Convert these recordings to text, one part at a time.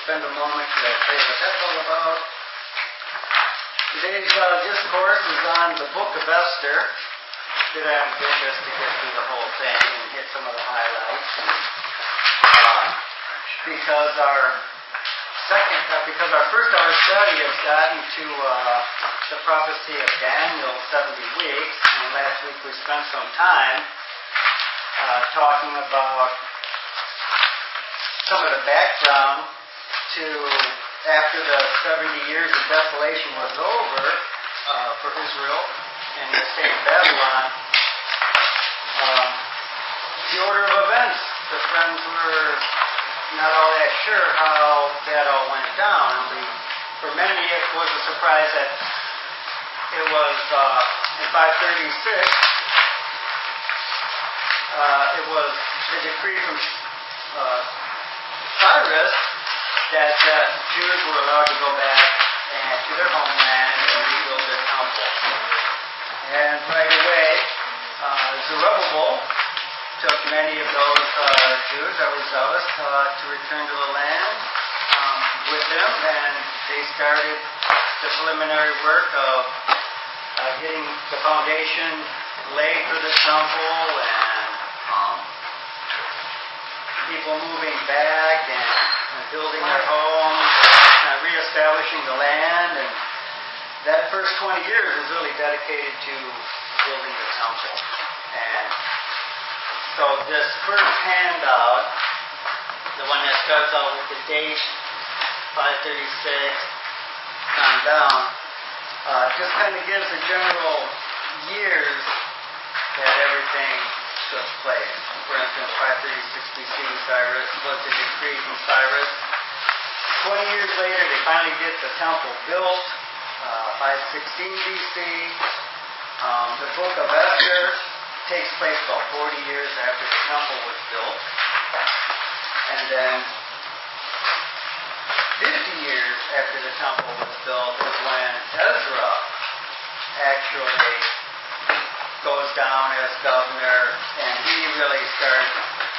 spend a moment to tell you what that's all about. Today's discourse is on the book of Esther. Did I have good just to get through the whole thing and hit some of the highlights? Because our first hour study has gotten to the prophecy of Daniel, 70 weeks, and last week we spent some time talking about some of the background to after the 70 years of desolation was over for Israel and the state of Babylon, the order of events. The friends were not all that sure how that all went down. For many, it was a surprise that it was in 536. It was the decree from Cyrus that Jews were allowed to go back to their homeland and rebuild their temple. And right away, Zerubbabel took many of those Jews that were zealous to return to the land with him, and they started the preliminary work of getting the foundation laid for the temple and people moving back and building their homes, reestablishing the land, and that first 20 years was really dedicated to building the temple. And so this first handout, the one that starts out with the date, 536, on down, just kind of gives the general years that everything took place. For instance, 536 BC, Cyrus was the decree from Cyrus. 20 years later, they finally get the temple built. 516 BC. The book of Esther takes place about 40 years after the temple was built. And then 50 years after the temple was built is when Ezra actually goes down as governor, and he really starts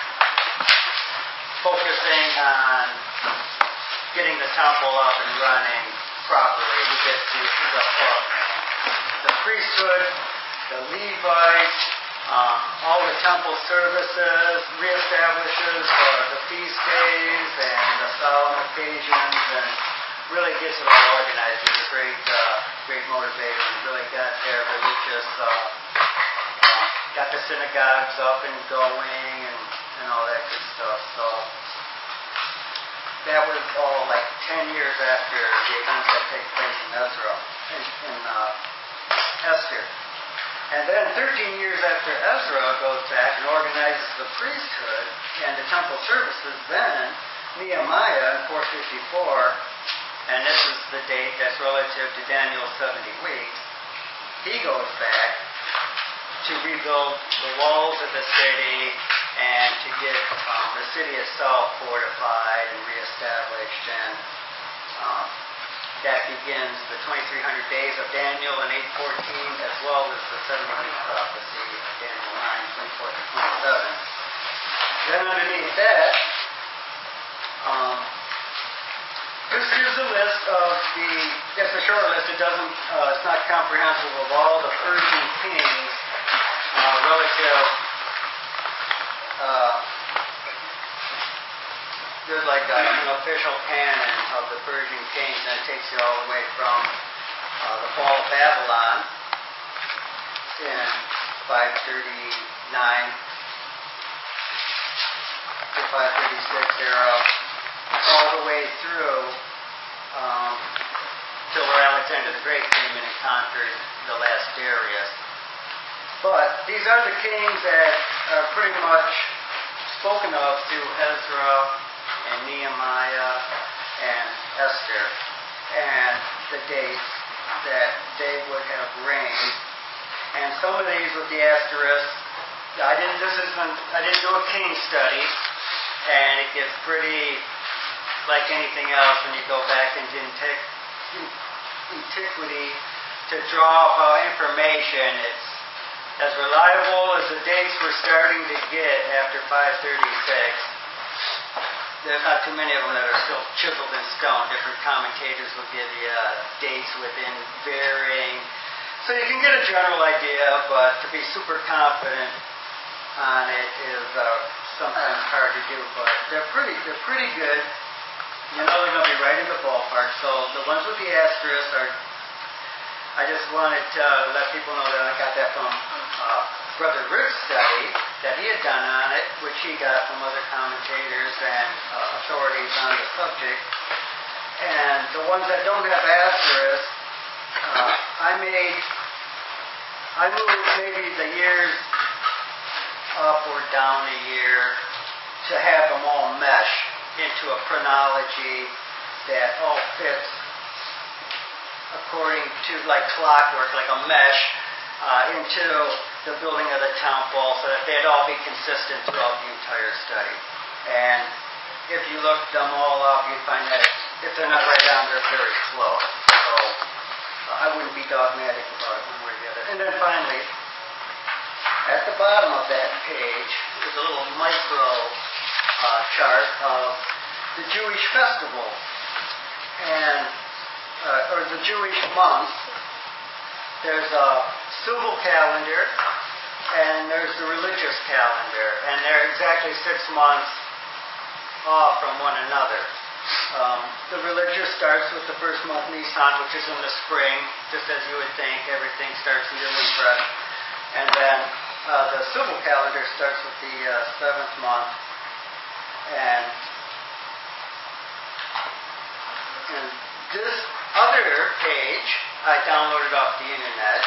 focusing on getting the temple up and running properly. He gets the priesthood, the Levites, all the temple services, reestablishes the feast days and the solemn occasions, and really gets it all organized. He's a great motivator, and really got their religious, got the synagogues up and going, and all that good stuff. So that was all like 10 years after the events that take place in Ezra, in Esther. And then 13 years after Ezra goes back and organizes the priesthood and the temple services, then Nehemiah in 454, and this is the date that's relative to Daniel's 70 weeks, he goes back to rebuild the walls of the city and to get the city itself fortified and reestablished. And that begins the 2300 days of Daniel in 814, as well as the 70-week prophecy of Daniel 9, 24 to 27. Then underneath that, here's a list of it's a short list. It's not comprehensive of all the Persian kings relative. There's like an official canon of the Persian kings, and it takes you all the way from the fall of Babylon in 539 to 536 era, all the way through till where Alexander the Great came in and conquered the last Darius. But these are the kings that are pretty much spoken of through Ezra and Nehemiah and Esther, and the dates that they would have reigned. And some of these with the asterisks, I didn't do a king study, and it gets pretty like anything else when you go back into antiquity to draw information. It's as reliable as the dates we're starting to get after 536. there's not too many of them that are still chiseled in stone. Different commentators will give you dates within varying. So you can get a general idea, but to be super confident on it is sometimes hard to do. But they're pretty good. You know they're going to be right in the ballpark. So the ones with the asterisk are. I just wanted to let people know that I got that from Brother Rick's study that he had done on it, which he got from other commentators and authorities on the subject. And the ones that don't have asterisks, I moved maybe the years up or down a year to have them all mesh into a chronology that all fits according to like clockwork, like a mesh, into the building of the temple so that they'd all be consistent throughout the entire study. And if you look them all up, you'd find that if they're not right down, they're very close. So I wouldn't be dogmatic about it one way or the other. And then finally, at the bottom of that page is a little micro chart of the Jewish festivals and or the Jewish months. There's a civil calendar and there's the religious calendar, and they're exactly 6 months off from one another. The religious starts with the first month, Nisan, which is in the spring, just as you would think. Everything starts new and fresh. And then the civil calendar starts with the 7th month. And this other page I downloaded off the internet.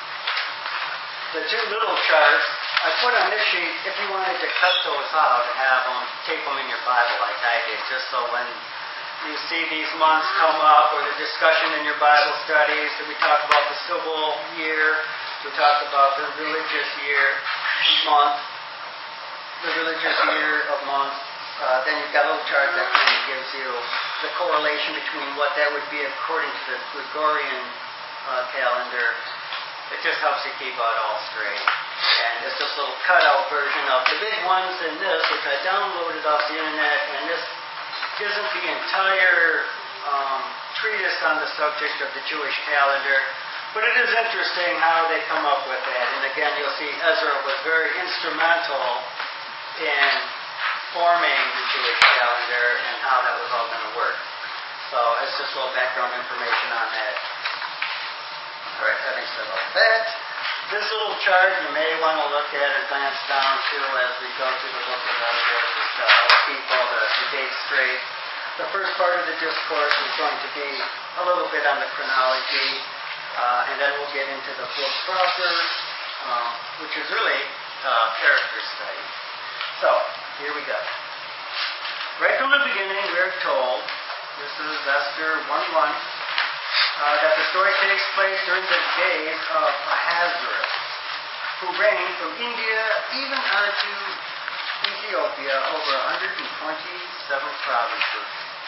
The two little charts I put on this sheet if you wanted to cut those out and have them, tape them in your Bible like I did, just so when you see these months come up or the discussion in your Bible studies that we talk about the civil year, we talk about the religious year month, the religious year of months, then you've got a little chart that kind of gives you the correlation between what that would be according to the Gregorian calendar. It just helps you keep it all straight. And it's this little cutout version of the big ones in this, which I downloaded off the internet, and this isn't the entire treatise on the subject of the Jewish calendar, but it is interesting how they come up with that. And again, you'll see Ezra was very instrumental in forming the Jewish calendar and how that was all going to work. So it's just a little background information on that. All right, having said all that, this little chart you may want to look at or glance down to as we go through the book of Ezra, just to help keep all the dates straight. The first part of the discourse is going to be a little bit on the chronology, and then we'll get into the book proper, which is really character study. So, here we go. Right from the beginning, we're told, this is Esther 1:1, that the story takes place during the days of Ahasuerus, who reigned from India even unto Ethiopia over 127 provinces.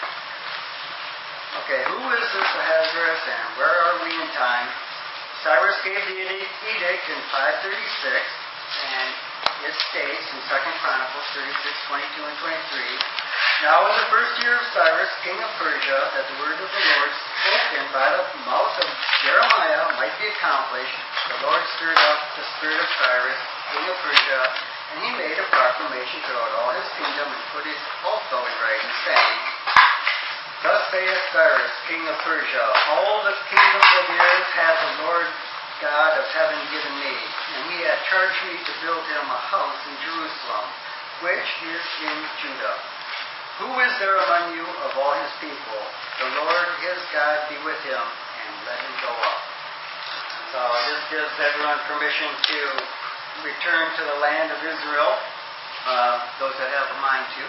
Okay, who is this Ahasuerus and where are we in time? Cyrus gave the edict in 536, and it states in 2 Chronicles 36:22 and 23, now in the first year of Cyrus, king of Persia, that the word of the Lord spoken by the mouth of Jeremiah might be accomplished, the Lord stirred up the spirit of Cyrus, king of Persia, and he made a proclamation throughout all his kingdom and put it also in writing, saying, thus saith Cyrus, king of Persia, all the kingdom of the earth hath the Lord God of heaven given me, and he hath charged me to build him a house in Jerusalem, which is in Judah. Who is there among you of all his people? The Lord his God be with him, and let him go up. So this gives everyone permission to return to the land of Israel, those that have a mind to.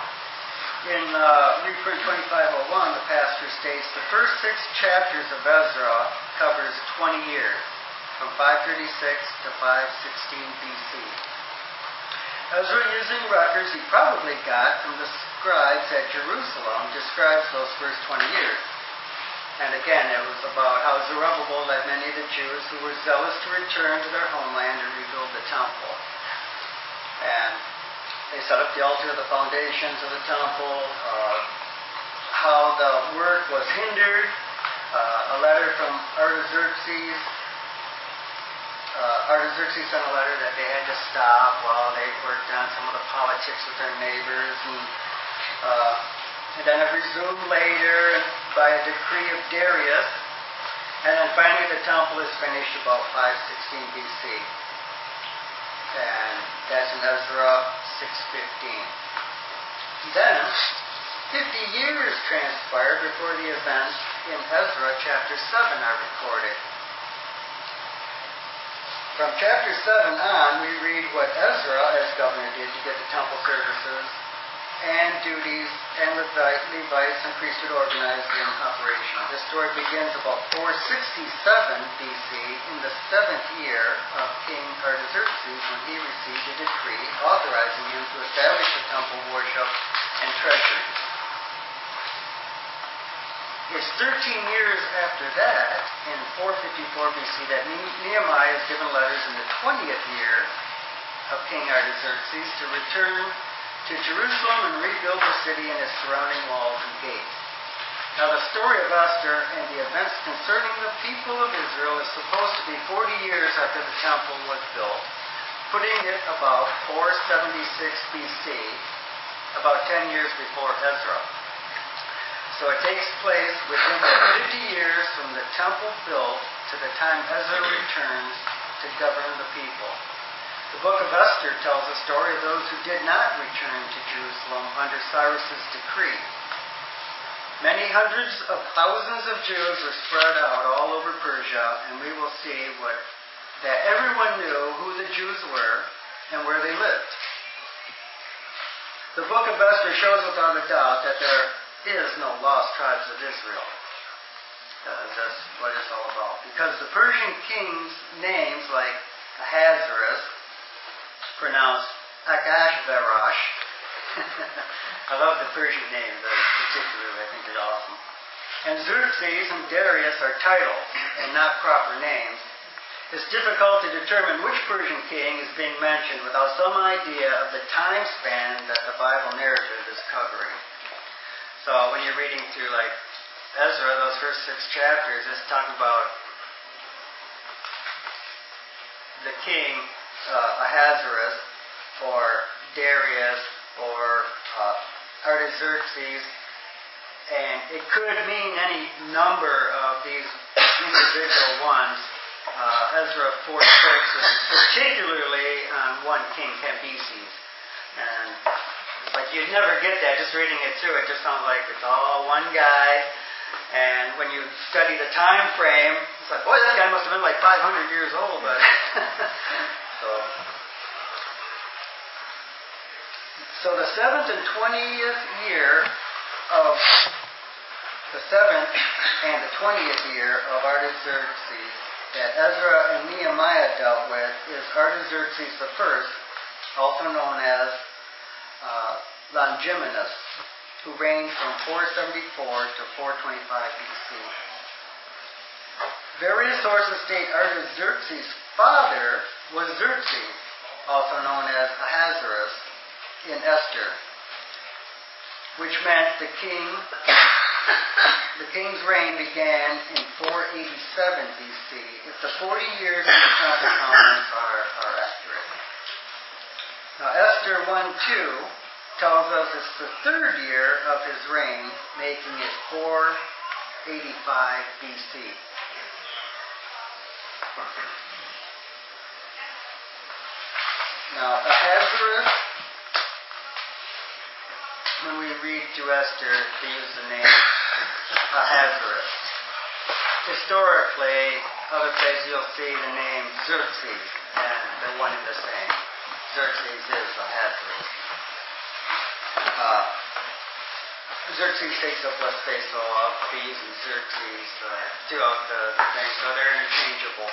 In reprint 2501, the pastor states, the first 6 chapters of Ezra covers 20 years, from 536 to 516 BC. Ezra, using records he probably got from the scribes at Jerusalem, describes those first 20 years. And again, it was about how Zerubbabel led many of the Jews who were zealous to return to their homeland and rebuild the temple. And They set up the altar, the foundations of the temple, how the work was hindered. A letter from Artaxerxes. Artaxerxes sent a letter that they had to stop while they worked on some of the politics with their neighbors. And then it resumed later by a decree of Darius. And then finally the temple is finished about 516 BC. And that's in Ezra 6:15. Then, 50 years transpired before the events in Ezra chapter 7 are recorded. From chapter 7 on, we read what Ezra, as governor, did to get the temple services and duties and Levites and priesthood organized in operation. This story begins about 467 BC in the 7th year of King Artaxerxes when he received a decree authorizing him to establish the temple worship and treasury. It's 13 years after that, in 454 BC, that Nehemiah is given letters in the 20th year of King Artaxerxes to return to Jerusalem and rebuild the city and its surrounding walls and gates. Now the story of Esther and the events concerning the people of Israel is supposed to be 40 years after the temple was built, putting it about 476 BC, about 10 years before Ezra. So it takes place within 50 years from the temple built to the time Ezra returns to govern the people. The book of Esther tells the story of those who did not return to Jerusalem under Cyrus's decree. Many hundreds of thousands of Jews were spread out all over Persia, and we will see that everyone knew who the Jews were and where they lived. The book of Esther shows without a doubt that there is no lost tribes of Israel. That's what it's all about. Because the Persian kings' names like Ahasuerus, pronounced Akashverosh. I love the Persian names, particularly. I think they're awesome. And Xerxes and Darius are titles and not proper names. It's difficult to determine which Persian king is being mentioned without some idea of the time span that the Bible narrative is covering. So when you're reading through like Ezra, those first 6 chapters, it's talking about the king Ahasuerus or Darius or Artaxerxes, and it could mean any number of these individual ones. Ezra 4:6 is particularly on one king Cambyses, and like you'd never get that just reading it through. It just sounds like it's all one guy. And when you study the time frame, it's like, boy, that guy must have been like 500 years old. But so the 7th and 20th year of the 7th and the 20th year of Artaxerxes that Ezra and Nehemiah dealt with is Artaxerxes I, also known as Longimanus, who reigned from 474 to 425 BC. Various sources state Artaxerxes' father was Xerxes, also known as Ahasuerus, in Esther, which meant the king's reign began in 487 BC, if the 40 years in the temple comments are accurate. Now Esther 1:2 tells us it's the 3rd year of his reign, making it 485 BC. Now, Ahasuerus, when we read through Esther, they use the name Ahasuerus. Historically, other places you'll see the name Xerxes, and they're one and the same. Xerxes is Ahasuerus. Xerxes takes up less space, so I'll be using Xerxes throughout the thing, so they're interchangeable.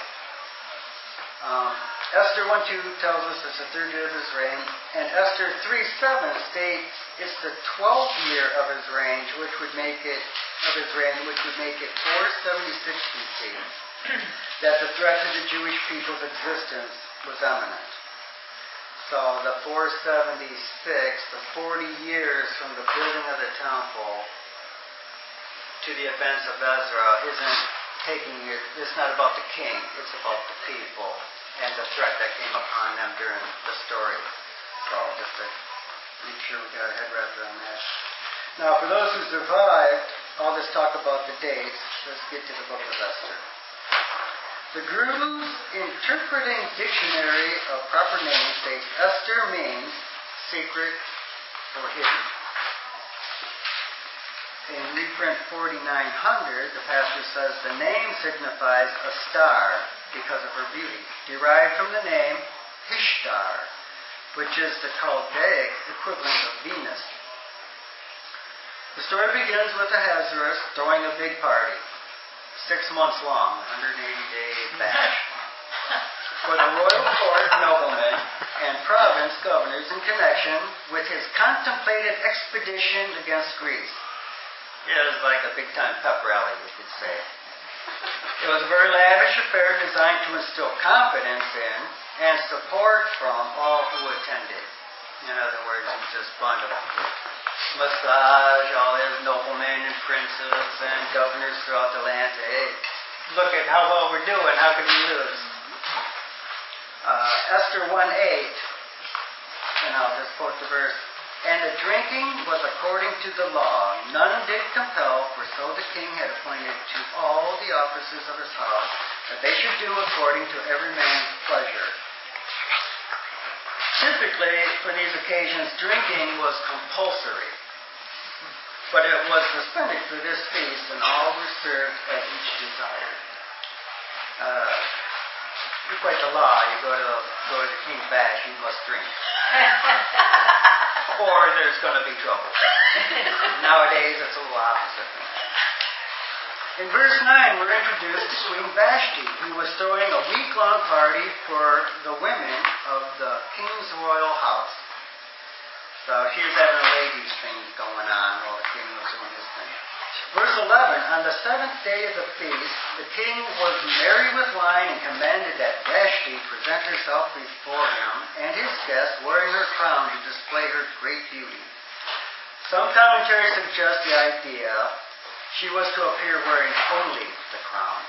Esther 1:2 tells us it's the 3rd year of his reign, and Esther 3:7 states it's the 12th year of his reign, which would make it 476 BC. That the threat to the Jewish people's existence was imminent. So the 476, the 40 years from the building of the temple to the events of Ezra isn't it's not about the king, it's about the people and the threat that came upon them during the story. So just to make sure we got our head wrapped around that. Now for those who survived, I'll just talk about the dates. Let's get to the book of Esther. The Groove's Interpreting Dictionary of Proper Names states Esther means secret or hidden. In reprint 4900, the pastor says the name signifies a star because of her beauty, derived from the name Ishtar, which is the Chaldaic equivalent of Venus. The story begins with Ahasuerus throwing a big party, 6 months long, 180-day bash, for the royal court, noblemen, and province governors in connection with his contemplated expedition against Greece. It was like a big-time pep rally, you could say. It was a very lavish affair designed to instill confidence in and support from all who attended. In other words, he just wanted to massage all his noblemen and princes and governors throughout the land. Hey, look at how well we're doing. How could we lose? Esther 1:8, and I'll just quote the verse. And the drinking was according to the law. None did compel, for so the king had appointed to all the officers of his house that they should do according to every man's pleasure. Typically, for these occasions, drinking was compulsory. But it was suspended for this feast, and all were served as each desired. It's quite the law. You go to the king's bash, you must drink. Or there's going to be trouble. Nowadays, it's a little opposite. In verse 9, we're introduced to Queen Vashti, who was throwing a week-long party for the women of the king's royal house. So she was having a ladies' thing going on while the king was doing his thing. Verse 11, on the 7th day of the feast, the king was merry with wine and commanded that Vashti present herself before him and his guests wearing her crown to display her great beauty. Some commentaries suggest the idea she was to appear wearing only the crown.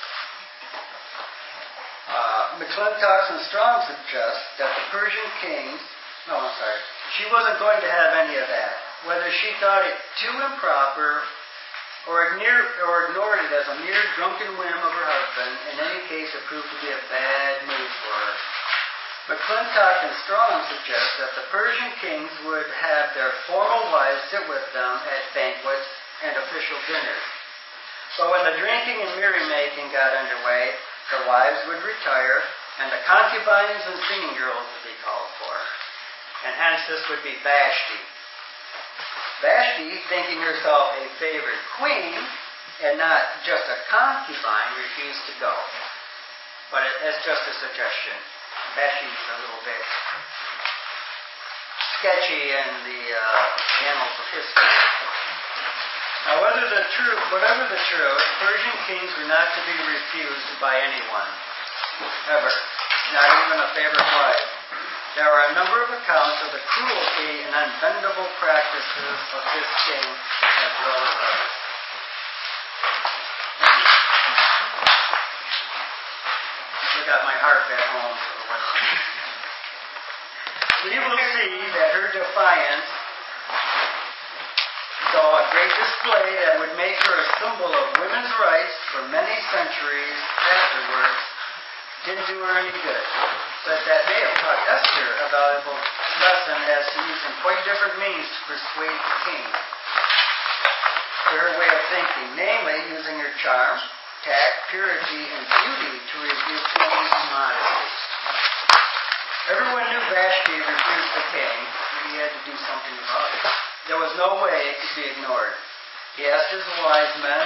McClintock and Strong suggest that the Persian kings, she wasn't going to have any of that. Whether she thought it too improper or ignored it as a mere drunken whim of her husband, in any case it proved to be a bad move for her. McClintock and Strong suggest that the Persian kings would have their formal wives sit with them at banquets and official dinners. But when the drinking and merrymaking got underway, the wives would retire, and the concubines and singing girls would be called for. And hence this would be Vashti. Vashti, thinking herself a favored queen and not just a concubine, refused to go. But it's just a suggestion. Vashti's a little bit sketchy in the annals of history. Now, whatever the truth, Persian kings were not to be refused by anyone, ever, not even a favorite wife. There are a number of accounts of the cruelty and unbendable practices of this king as well as others. I got my harp at home for the winter. We will see that her defiance saw a great display that would make her a symbol of women's rights for many centuries afterwards. Didn't do her any good. But that may have taught Esther a valuable lesson as to using quite different means to persuade the king to her way of thinking, namely using her charm, tact, purity, and beauty to rebuke kings and modesty. Everyone knew Vashti refused the king, and he had to do something about it. There was no way it could be ignored. He asked his wise men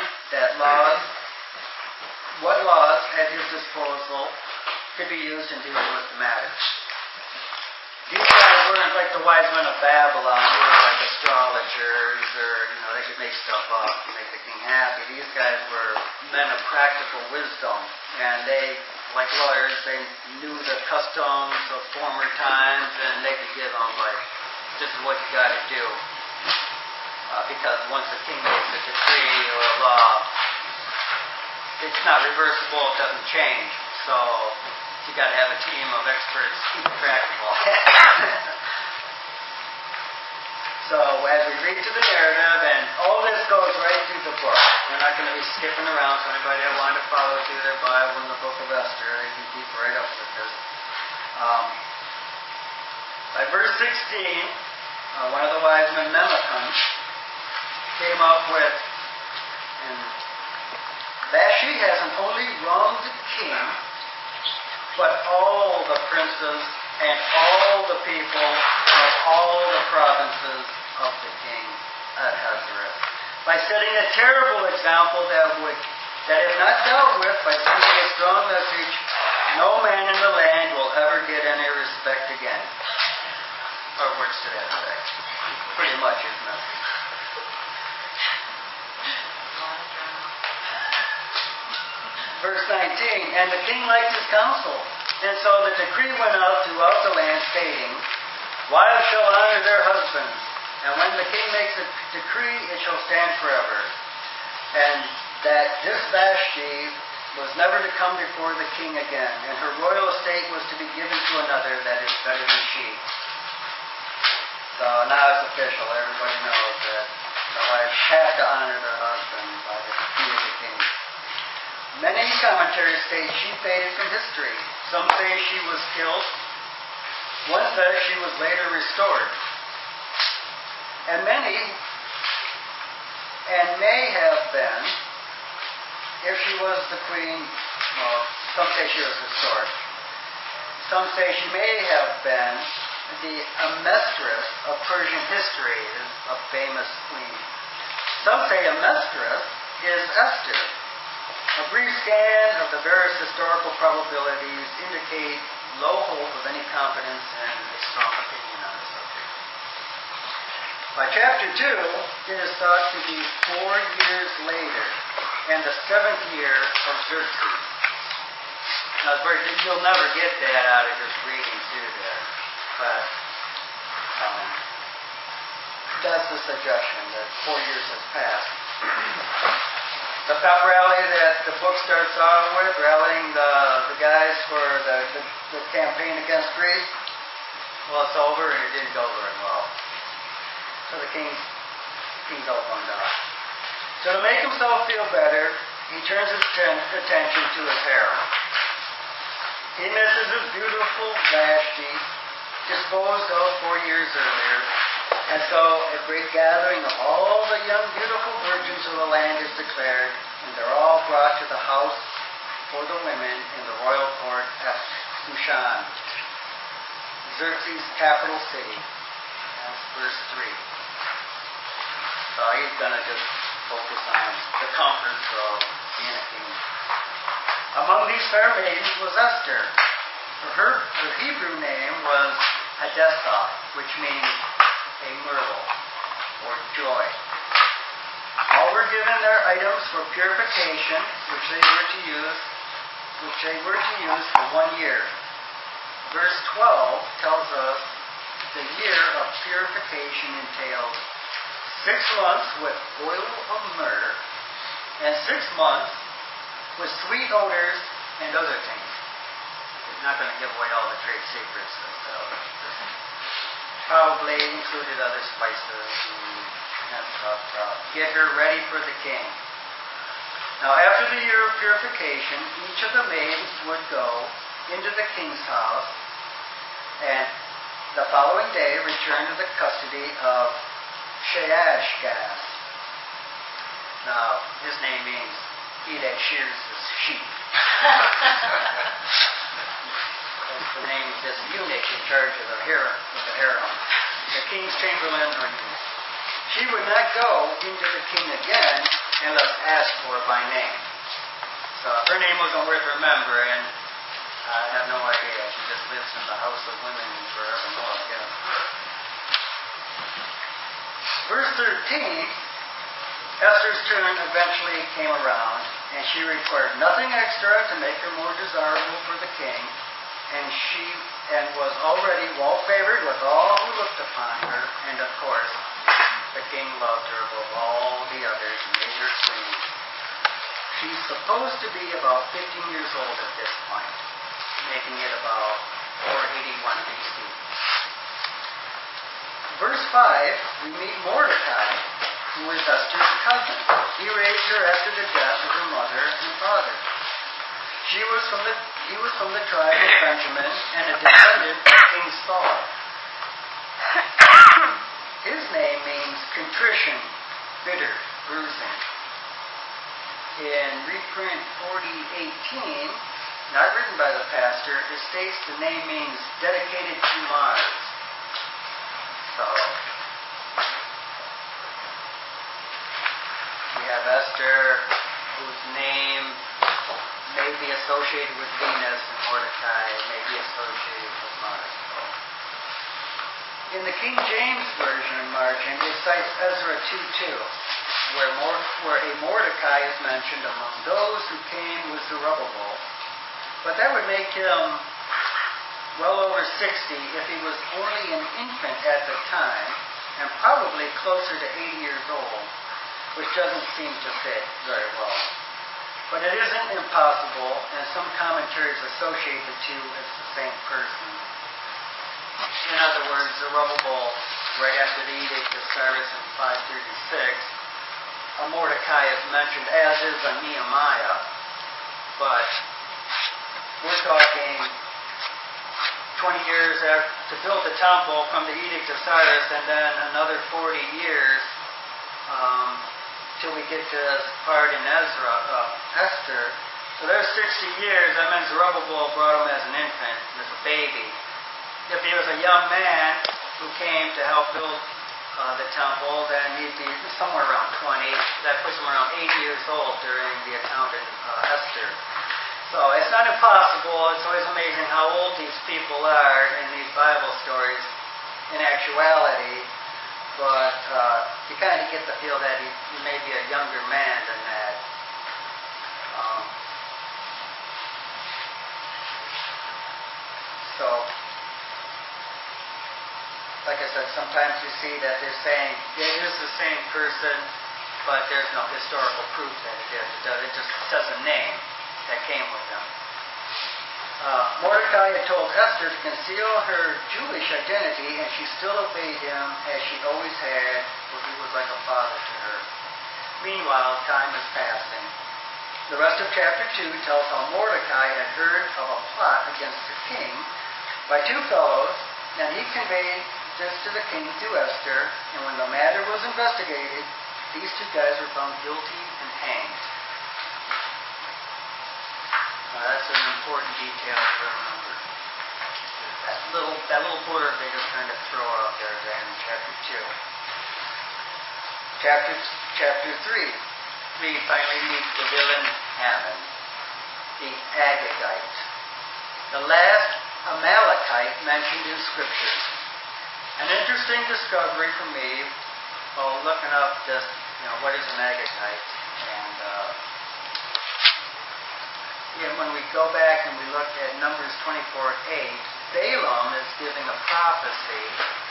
what laws at his disposal could be used in dealing with the matter. These wise weren't like the wise men of Babylon, who were like astrologers, or they could make stuff up to make the king happy. These guys were men of practical wisdom, and they, like lawyers, they knew the customs of former times, and they could give them like, this is what you got to do, because once the king makes a decree or a law, it's not reversible, it doesn't change. So you got to have a team of experts keep track of all that. So as we read through the narrative, and all this goes right through the book. We're not going to be skipping around, so anybody that wanted to follow through their Bible in the book of Esther, they can keep right up with this. By verse 16, one of the wise men, Memucan, came up with, and Vashti hasn't only wronged the king, but all the princes and all the people of all the provinces of the king Ahasuerus, by setting a terrible example that if not dealt with by sending a strong message, no man in the land will ever get any respect again. Or words to that effect. Pretty much his message. Verse 19, and the king liked his counsel, and so the decree went out throughout the land, stating, wives shall honor their husbands, and when the king makes a decree, it shall stand forever. And that this Vashti was never to come before the king again, and her royal estate was to be given to another that is better than she. So now it's official. Everybody knows that the wives have to honor their husband by the decree of the king. Many commentaries state she faded from history. Some say she was killed. One says she was later restored. And many, and may have been, if she was the queen, well, some say she was restored. Some say she may have been the Amestris of Persian history, a famous queen. Some say Amestris is Esther. A brief scan of the various historical probabilities indicate low hope of any confidence and a strong opinion on the subject. By chapter 2, it is thought to be 4 years later, and the 7th year of Xerxes. Now, you'll never get that out of just reading through there, but that's the suggestion, that 4 years has passed. The pep rally that the book starts off with, rallying the guys for the campaign against Greece, well, it's over, and it didn't go very well. So the king's all bummed out. So to make himself feel better, he turns his attention to his harem. He misses his beautiful Vashti, disposed of 4 years earlier, and so a great gathering of all the young, beautiful virgins of the land is declared, and they're all brought to the house for the women in the royal court at Shushan, Xerxes' capital city. That's verse 3. So he's going to just focus on the comforts of being a king. Among these fair maidens was Esther. Her Hebrew name was Hadassah, which means a myrtle, or joy. All were given their items for purification, which they were to use for 1 year. Verse 12 tells us the year of purification entails 6 months with oil of myrrh, and 6 months with sweet odors and other things. It's not going to give away all the trade secrets and stuff. Probably included other spices and stuff to get her ready for the king. Now, after the year of purification, each of the maidens would go into the king's house, and the following day return to the custody of Shaashgaz. Now, his name means he that shears the sheep. That's the name of this eunuch in charge of the harem, the king's chamberlain. She would not go into the king again unless asked for by name. So her name wasn't worth remembering. I have no idea. She just lives in the house of women forevermore, I guess. Verse 13, Esther's turn eventually came around, and she required nothing extra to make her more desirable for the king, and she was already well favored with all who looked upon her, and of course, the king loved her above all the others and made her queen. She's supposed to be about 15 years old at this point, making it about 481 BC. Verse 5, we meet Mordecai, who is Esther's cousin. He raised her after the death of her mother and father. He was from the tribe of Benjamin and a descendant of King Saul. His name means contrition, bitter, bruising. In reprint 4018, not written by the pastor, it states the name means dedicated to Mars. So, we have Esther, whose name may be associated with Venus, and Mordecai may be associated with Mars. In the King James Version margin, it cites Ezra 2:2, where a Mordecai is mentioned among those who came with Zerubbabel. But that would make him well over 60 if he was only an infant at the time, and probably closer to 80 years old, which doesn't seem to fit very well. But it isn't impossible, and some commentaries associate the two as the same person. In other words, Zerubbabel, right after the Edict of Cyrus in 536, Mordecai is mentioned, as is a Nehemiah, but we're talking 20 years to build the temple from the Edict of Cyrus, and then another 40 years till we get to this part in Esther. So there's 60 years. That means Zerubbabel brought him as an infant, as a baby. If he was a young man who came to help build the temple, then he'd be somewhere around 20. That puts him around 80 years old during the account in Esther. So it's not impossible. It's always amazing how old these people are in these Bible stories in actuality. But you kind of get the feel that he may be a younger man than that. So, like I said, sometimes you see that they're saying it is the same person, but there's no historical proof that it is. It just says a name that came with them. Mordecai had told Esther to conceal her Jewish identity, and she still obeyed him as she always had, for he was like a father to her. Meanwhile, time is passing. The rest of chapter 2 tells how Mordecai had heard of a plot against the king by two fellows, and he conveyed this to the king through Esther, and when the matter was investigated, these two guys were found guilty and hanged. That's an important detail to remember. That little blurb they just kind of throw out there at the end of chapter 2. Chapter 3, we finally meet the villain Haman, the Agagite, the last Amalekite mentioned in Scripture. An interesting discovery for me while looking up this, what is an Agagite, and when we go back and we look at Numbers 24:8, Balaam is giving a prophecy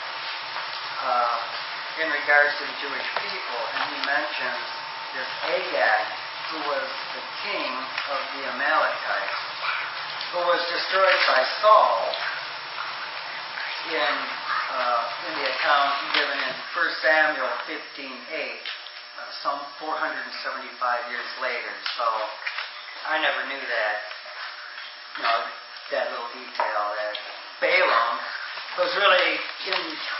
in regards to the Jewish people, and he mentions this Agag, who was the king of the Amalekites, who was destroyed by Saul in the account given in 1 Samuel 15:8, some 475 years later. So I never knew that, that little detail, that Balaam was really, in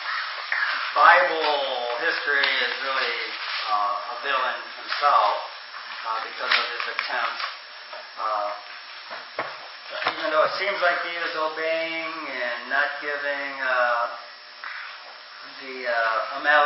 Bible history, is really a villain himself because of his attempt. Even though it seems like he is obeying and not giving the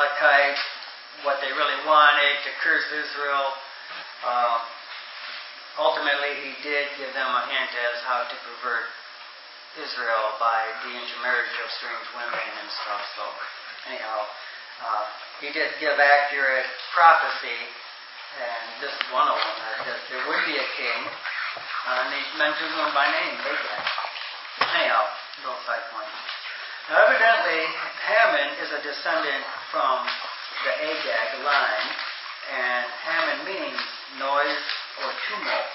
Amalekites what they really wanted, to curse Israel, ultimately he did give them a hint as how to pervert Israel by the intermarriage of strange women and stuff. So anyhow, he did give accurate prophecy, and this is one of them, that there would be a king, and he mentions him by name, Agag. Anyhow, little side point. Now evidently, Haman is a descendant from the Agag line, and Haman means noise or tumult.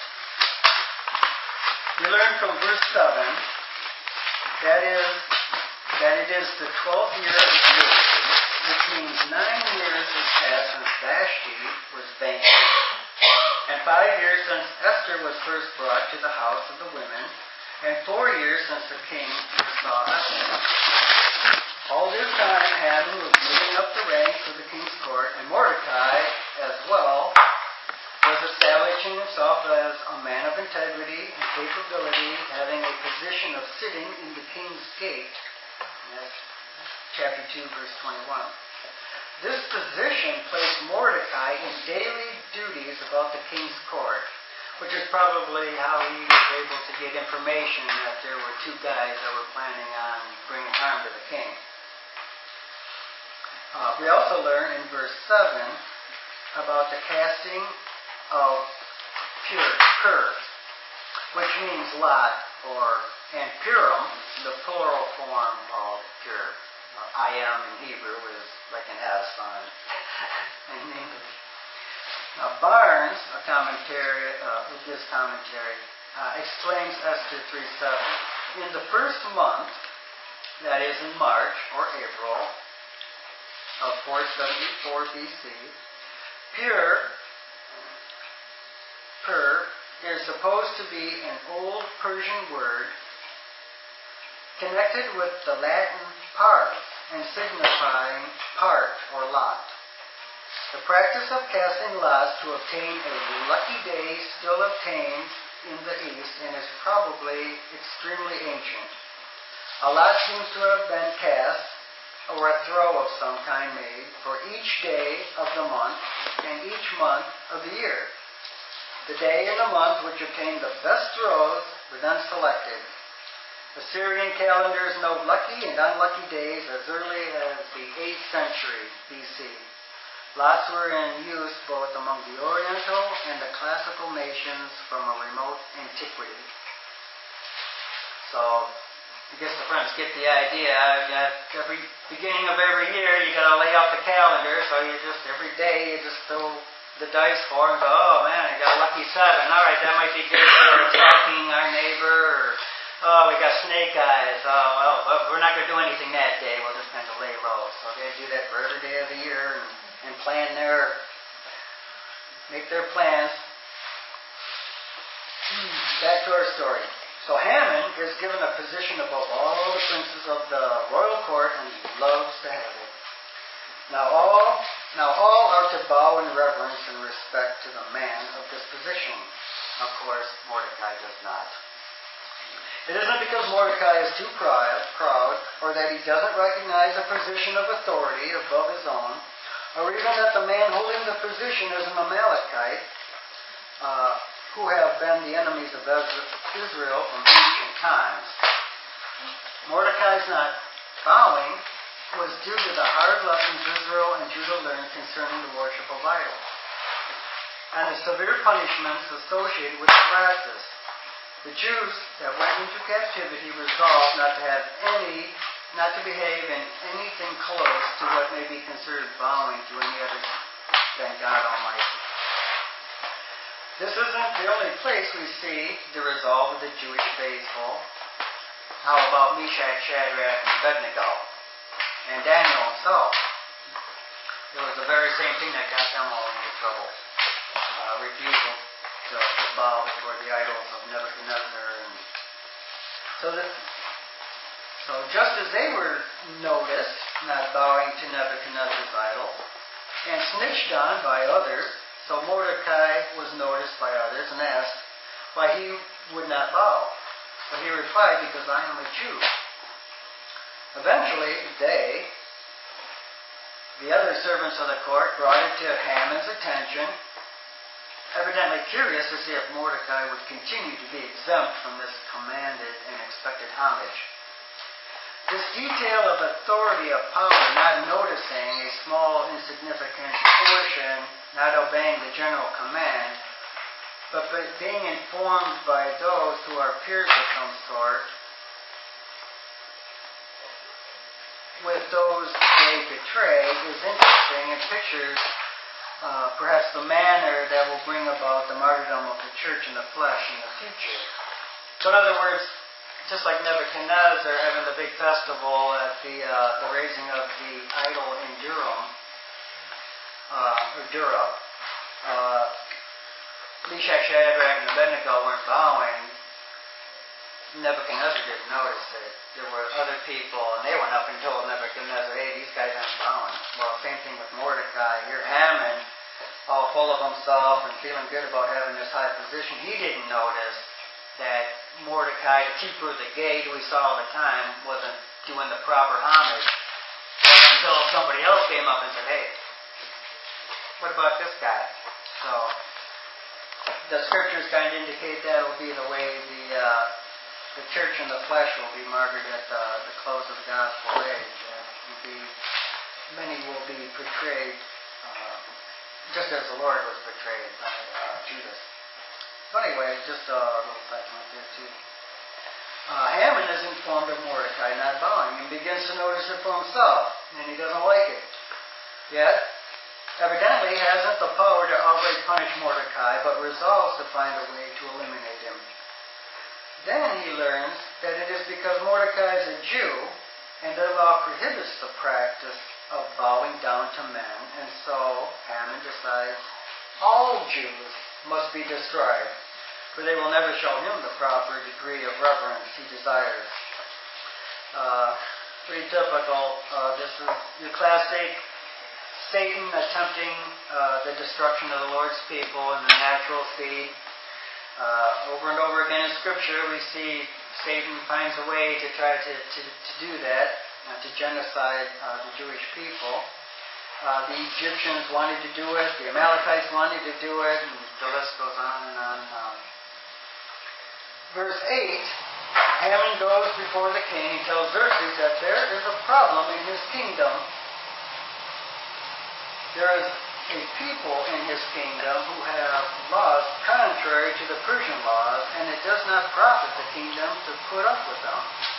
We learn from verse 7 that it is the 12th year of Jerusalem, which means 9 years has passed since Vashti was vanquished, and 5 years since Esther was first brought to the house of the women, and 4 years since the king saw Esther. All this time, Haman was moving up the ranks of the king's court, and Mordecai, as well, was establishing himself as a man of integrity and capability, having a position of sitting in the king's gate. That's chapter 2, verse 21. This position placed Mordecai in daily duties about the king's court, which is probably how he was able to get information that there were 2 guys that were planning on bringing harm to the king. We also learn in verse 7 about the casting of Pur, which means lot, and Purim, the plural form of Pur. I am in Hebrew is like an S on in English. Now Barnes, a commentary, his commentary, explains Esther 3:7. In the first month, that is in March or April of 474 BC, Pur is supposed to be an old Persian word connected with the Latin pars and signifying part or lot. The practice of casting lots to obtain a lucky day still obtained in the East and is probably extremely ancient. A lot seems to have been cast or a throw of some kind made for each day of the month and each month of the year. The day and the month which obtained the best throws were then selected. Assyrian calendars note lucky and unlucky days as early as the 8th century BC. Lots were in use both among the Oriental and the classical nations from a remote antiquity. So, I guess the friends get the idea. Every beginning of every year, you got to lay out the calendar. So you just every day you just throw the dice for and go, oh man, I got a lucky 7. All right, that might be good for attacking our neighbor. Or, oh, we got snake eyes. Oh, well, we're not going to do anything that day. We'll just kind of lay low. So they do that for every day of the year and make their plans. Back to our story. So Haman is given a position above all the princes of the royal court, and he loves to have it. Now all are to bow in reverence and respect to the man of this position. Of course, Mordecai does not. It isn't because Mordecai is too proud, or that he doesn't recognize a position of authority above his own, or even that the man holding the position is an Amalekite, who have been the enemies of Israel from ancient times. Mordecai's not bowing was due to the hard lessons Israel and Judah learned concerning the worship of idols, and the severe punishments associated with the practice. The Jews that went into captivity resolved not to behave in anything close to what may be considered bowing to any other than God Almighty. This isn't the only place we see the resolve of the Jewish faithful. How about Meshach, Shadrach, and Abednego? And Daniel himself. It was the very same thing that got them all into trouble. Refusal to bow before the idols of Nebuchadnezzar. So just as they were noticed, not bowing to Nebuchadnezzar's idol, and snitched on by others, so Mordecai was noticed by others and asked why he would not bow. But he replied, because I am a Jew. Eventually, the other servants of the court, brought it to Haman's attention, evidently curious to see if Mordecai would continue to be exempt from this commanded and expected homage. This detail of authority of power, not noticing a small insignificant portion, not obeying the general command, but being informed by those who are peers of some sort, with those they betray, is interesting and pictures perhaps the manner that will bring about the martyrdom of the church in the flesh in the future. So in other words, just like Nebuchadnezzar having the big festival at the raising of the idol in Dura, Meshach, Shadrach, and Abednego weren't bowing. Nebuchadnezzar didn't notice it. There were other people, and they went up and told Nebuchadnezzar, hey, these guys aren't bowing. Well, same thing with Mordecai. Here Haman, all full of himself and feeling good about having this high position, he didn't notice that Mordecai, the keeper of the gate, who we saw all the time, wasn't doing the proper homage until somebody else came up and said, hey, what about this guy? So the scriptures kind of indicate that will be the way the church in the flesh will be martyred at the close of the gospel age. Many will be portrayed just as the Lord was portrayed by Judas. So anyway, just a little side note there too. Haman is informed of Mordecai not bowing and begins to notice it for himself, and he doesn't like it. Yet, evidently he hasn't the power to outright punish Mordecai, but resolves to find a way to eliminate him. Then he learns that it is because Mordecai is a Jew, and their law prohibits the practice of bowing down to men, and so Haman decides all Jews must be destroyed, for they will never show him the proper degree of reverence he desires. Pretty typical. This is your classic Satan attempting the destruction of the Lord's people in the natural seed. Over and over again in Scripture, we see Satan finds a way to try to do that, to genocide the Jewish people. The Egyptians wanted to do it, the Amalekites wanted to do it, and the list goes on and on. Verse 8, Haman goes before the king and tells Xerxes that there is a problem in his kingdom. There is a people in his kingdom who have laws contrary to the Persian laws, and it does not profit the kingdom to put up with them.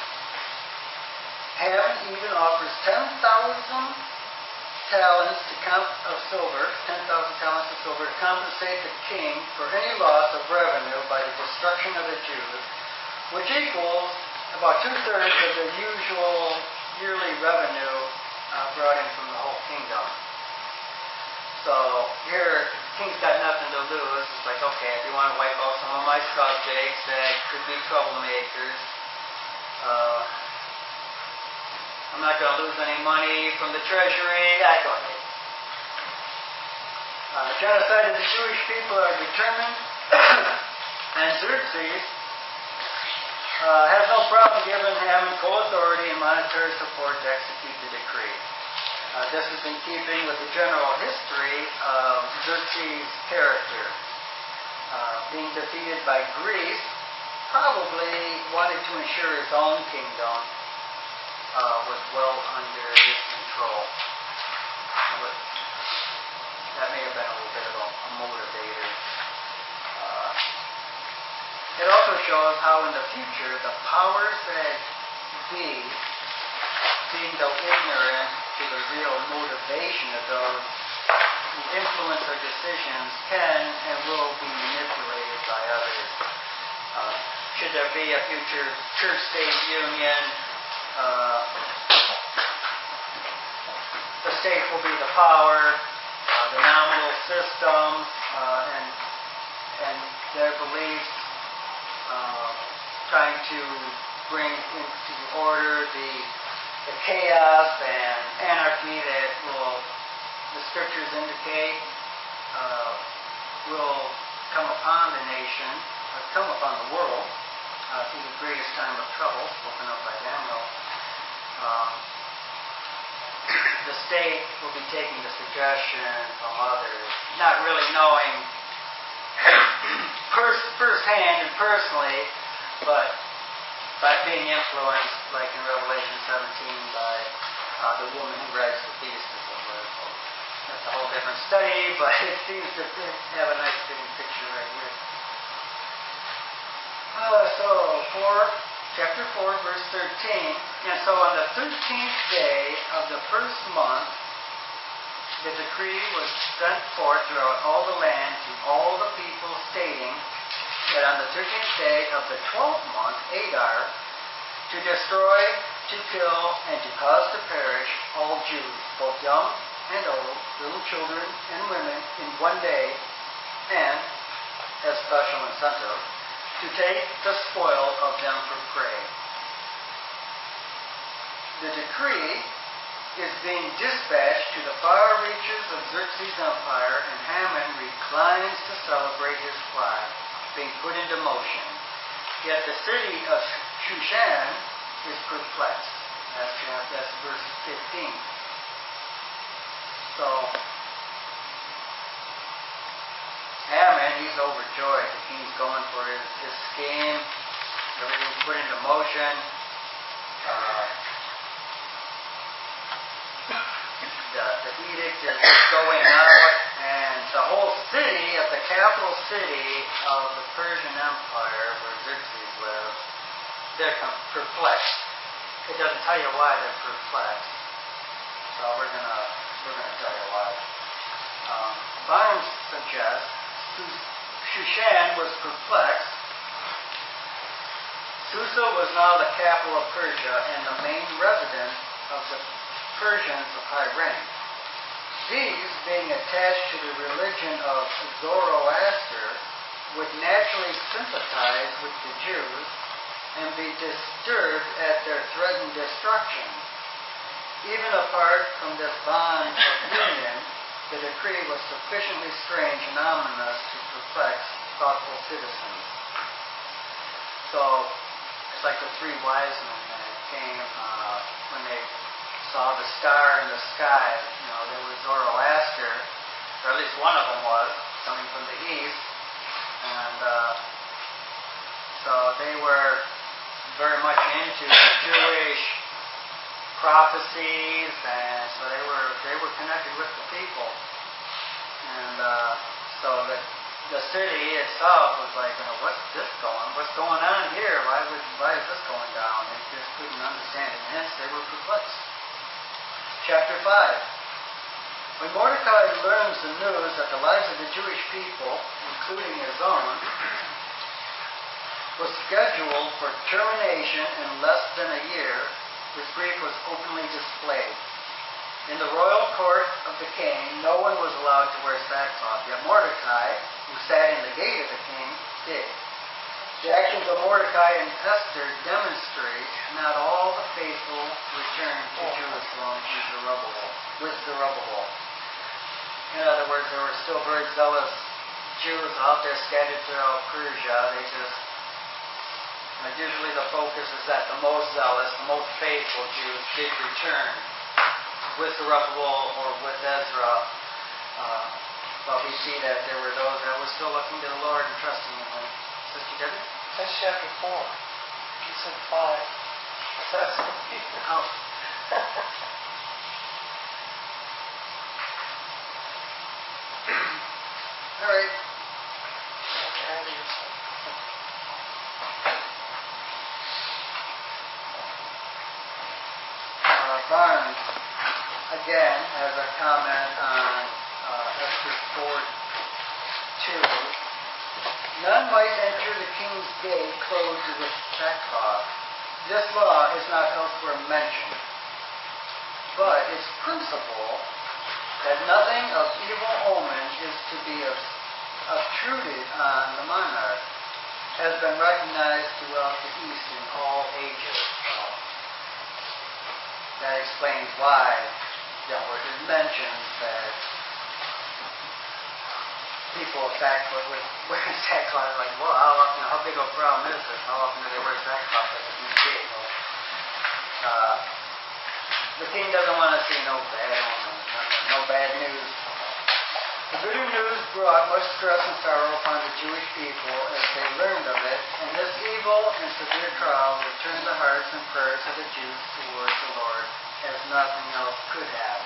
Haman even offers 10,000 talents of silver to compensate the king for any loss of revenue by the destruction of the Jews, which equals about 2/3 of the usual yearly revenue brought in from the whole kingdom. So here, the king's got nothing to lose. It's like, okay, if you want to wipe out some of my subjects that could be troublemakers, I'm not going to lose any money from the treasury. I go ahead. Genocide of the Jewish people are determined, and Xerxes has no problem giving Haman full authority and monetary support to execute the decree. This is in keeping with the general history of Xerxes' character. Being defeated by Greece, probably wanted to ensure his own kingdom was well under his control. That may have been a little bit of a motivator. It also shows how in the future the powers that be, being though ignorant to the real motivation of those who influence their decisions, can and will be manipulated by others. Should there be a future church-state union, the state will be the power, the nominal systems, and their beliefs, trying to bring into order the chaos and anarchy that the scriptures indicate will come upon the nation, or come upon the world through the greatest time of trouble, spoken of by Daniel. The state will be taking the suggestion from others, not really knowing firsthand and personally, but by being influenced, like in Revelation 17, by the woman who rides the beast, as it were. So that's a whole different study, but it seems to have a nice fitting picture right here. Chapter 4, verse 13. And so on the 13th day of the first month, the decree was sent forth throughout all the land to all the people, stating that on the 13th day of the 12th month, Adar, to destroy, to kill, and to cause to perish all Jews, both young and old, little children and women, in one day, and, as special incentive, to take the spoil of them for prey. The decree is being dispatched to the far reaches of Xerxes' empire, and Haman reclines to celebrate his flight, being put into motion. Yet the city of Shushan is perplexed. That's verse 15. So, Haman, he's overjoyed. The king's going for his scheme. Everything's put into motion. The edict is going out, and the whole city, of the capital city of the Persian Empire, where Xerxes lives, they're perplexed. It doesn't tell you why they're perplexed. So we're gonna tell you why. Barnes suggests Shushan was perplexed. Susa was now the capital of Persia and the main residence of the Persians of high rank. These, being attached to the religion of Zoroaster, would naturally sympathize with the Jews and be disturbed at their threatened destruction. Even apart from this bond of union, the decree was sufficiently strange and ominous to perplex thoughtful citizens. So, it's like the three wise men that came when they saw the star in the sky. There was Zoroaster, or at least one of them was, coming from the east. And so they were very much into the Jewish prophecies, and so they were connected with the people. And so the city itself was like, what's going on here? Why is this going down? They just couldn't understand it, and hence they were perplexed. Chapter 5. When Mordecai learns the news that the lives of the Jewish people, including his own, was scheduled for termination in less than a year, his grief was openly displayed. In the royal court of the king, no one was allowed to wear sackcloth, yet Mordecai, who sat in the gate of the king, did. The actions of Mordecai and Esther demonstrate not all the faithful returned to Jerusalem with Zerubbabel. In other words, there were still very zealous Jews out there scattered throughout Persia. Usually the focus is that the most zealous, the most faithful Jews did return with Zerubbabel or with Ezra. But we see that there were those that were still looking to the Lord and trusting in Him. Sister Debbie? That's chapter 4. You said 5. That's Oh. All right. Barnes, again, has a comment on Esther 4:2. None might enter the king's gate clothed with sackcloth. This law is not elsewhere mentioned, but its principle that nothing of evil omen is to be obtruded on the monarch has been recognized throughout the East in all ages. That explains why it mentions that people wearing sackcloth are like, well, how big of a problem is this? How often do they wear sackcloth at the gate? The king doesn't want to see no bad omens, no bad news. The bitter news brought much stress and sorrow upon the Jewish people as they learned of it, and this evil and severe trial would turn the hearts and prayers of the Jews towards the Lord as nothing else could have.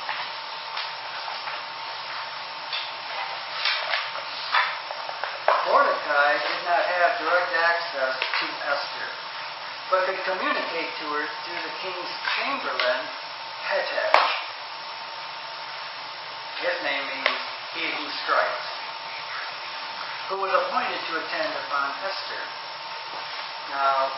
Mordecai did not have direct access to Esther, but could communicate to her through the king's chamberlain, Hetach. His name means he who strikes, who was appointed to attend upon Esther. Now,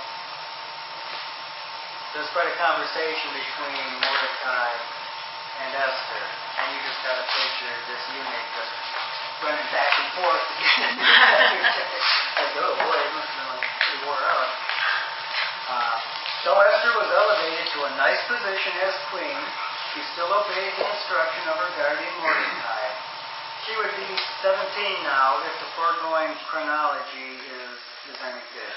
there's quite a conversation between Mordecai and Esther, and you just got to picture this eunuch just running back and forth. Like, oh boy, it must have been like pretty wore out. Though Esther was elevated to a nice position as queen, she still obeyed the instruction of her guardian Mordecai. She would be 17 now if the foregoing chronology is any good.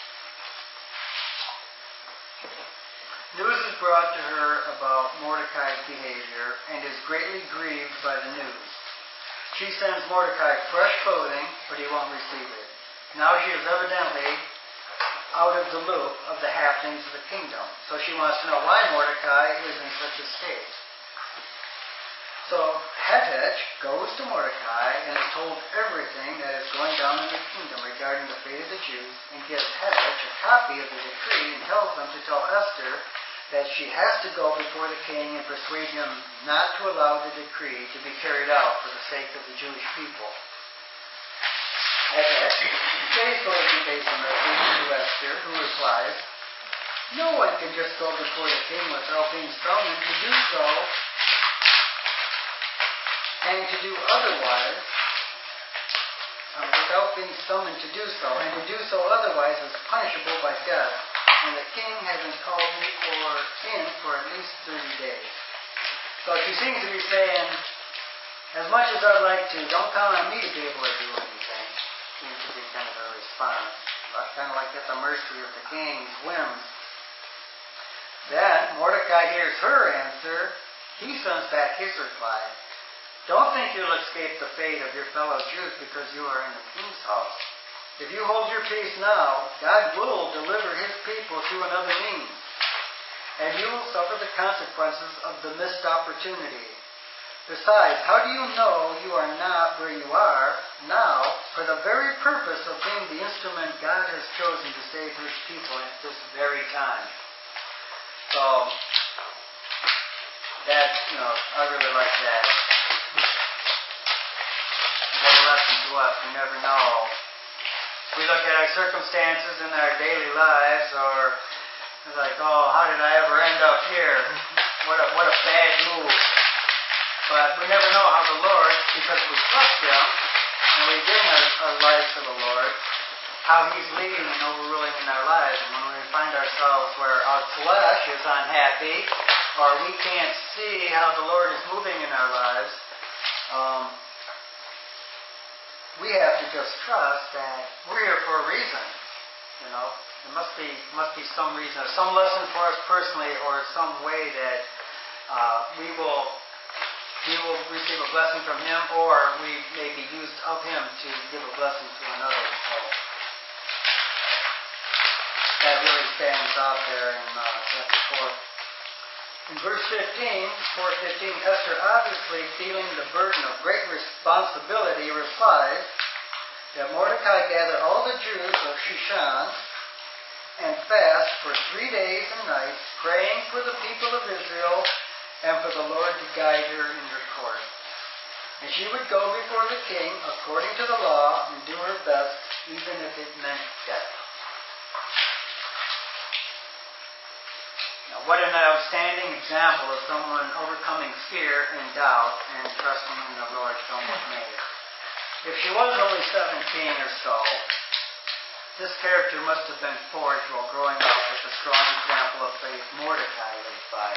News is brought to her about Mordecai's behavior and is greatly grieved by the news. She sends Mordecai fresh clothing, but he won't receive it. Now she is evidently out of the loop of the happenings of the kingdom. So she wants to know why Mordecai is in such a state. So Hetach goes to Mordecai and is told everything that is going down in the kingdom regarding the fate of the Jews, and gives Hetach a copy of the decree and tells them to tell Esther that she has to go before the king and persuade him not to allow the decree to be carried out for the sake of the Jewish people. Hetach faithfully conveys the message to Esther, who replies, "No one can just go before the king without being summoned to do so, and to do otherwise, without being summoned to do so, and to do so otherwise is punishable by death, and the king hasn't called me in for at least 30 days. So she seems to be saying, as much as I'd like to, don't count on me to be able to do anything. Seems to be kind of a response. Kind of like at the mercy of the king's whims. Then Mordecai hears her answer. He sends back his reply. Don't think you'll escape the fate of your fellow Jews because you are in the king's house. If you hold your peace now, God will deliver his people through another means, and you will suffer the consequences of the missed opportunity. Besides, how do you know you are not where you are now for the very purpose of being the instrument God has chosen to save his people at this very time?" So, that, I really like that. What a lesson to us. We never know. We look at our circumstances in our daily lives, or it's like, oh, how did I ever end up here? What a bad move. But we never know how the Lord, because we trust him, and we give our lives to the Lord, how he's leading and overruling in our lives. And when we find ourselves where our flesh is unhappy, or we can't see how the Lord is moving in our lives, we have to just trust that we're here for a reason. There must be some reason, or some lesson for us personally, or some way that we will receive a blessing from him, or we may be used of him to give a blessing to another. So that really stands out there in chapter 4. In verse 15, Esther, obviously feeling the burden of great responsibility, replies that Mordecai gather all the Jews of Shushan and fast for 3 days and nights, praying for the people of Israel and for the Lord to guide her in her court. And she would go before the king according to the law and do her best, even if it meant death. Now, what an outstanding example of someone overcoming fear and doubt and trusting in the Lord come what may. If she was only 17 or so, this character must have been forged while growing up with the strong example of faith Mordecai lived by.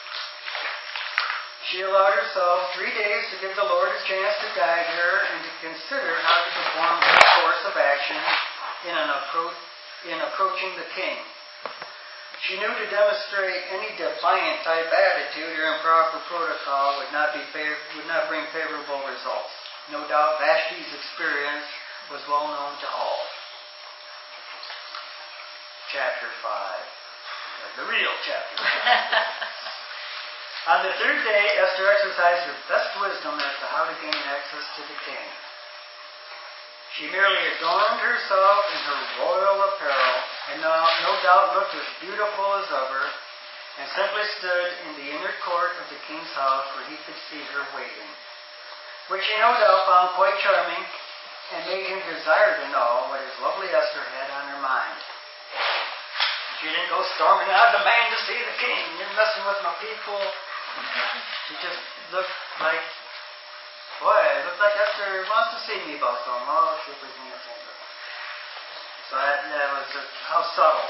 She allowed herself 3 days to give the Lord a chance to guide her and to consider how to perform her course of action in approaching the king. She knew to demonstrate any defiant type attitude or improper protocol would not bring favorable results. No doubt Vashti's experience was well known to all. Chapter 5. The real chapter 5. On the third day, Esther exercised her best wisdom as to how to gain access to the king. She merely adorned herself in her royal apparel, and no doubt looked as beautiful as ever, and simply stood in the inner court of the king's house where he could see her waiting, which he no doubt found quite charming, and made him desire to know what his lovely Esther had on her mind. She didn't go storming out of the man to see the king. You're messing with my people. She just looked like, it looked like Esther wants to see me about something. Oh, she was in the finger. So that was just how subtle.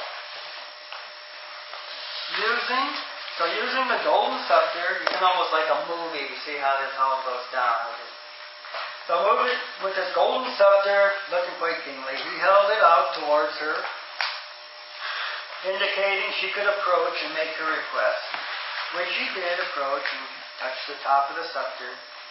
Using the golden scepter, you can almost like a movie, see how this all goes down. So moving with his golden scepter, looking quite kingly, he held it out towards her, indicating she could approach and make her request, which she did approach and touch the top of the scepter.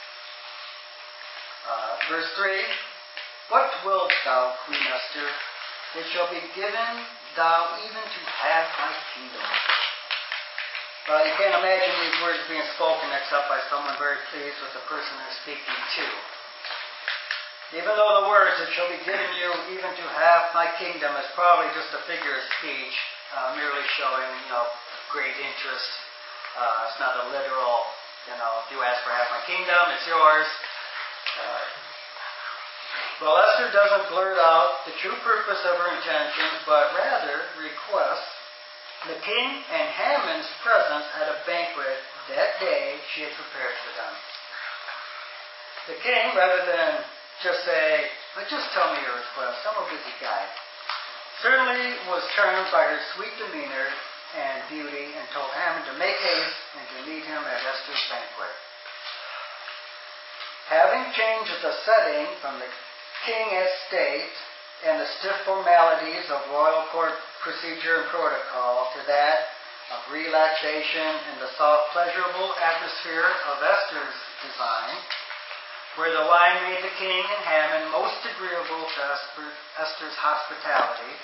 Verse 3, "What wilt thou, Queen Esther? It shall be given thou even to half my kingdom." Well, you can't imagine these words being spoken except by someone very pleased with the person they're speaking to. Even though the words, "it shall be given you even to half my kingdom," is probably just a figure of speech, merely showing, great interest. It's not a literal, you ask for half my kingdom, it's yours. Well, Esther doesn't blurt out the true purpose of her intentions, but rather requests the king and Haman's presence at a banquet that day she had prepared for them. The king, rather than just say, "Just tell me your request, I'm a busy guy," certainly was charmed by her sweet demeanor and beauty and told Haman to make haste and to meet him at Esther's banquet. Having changed the setting from the king as state and the stiff formalities of royal court procedure and protocol to that of relaxation and the soft, pleasurable atmosphere of Esther's design, where the wine made the king and Haman most agreeable to Esther's hospitality.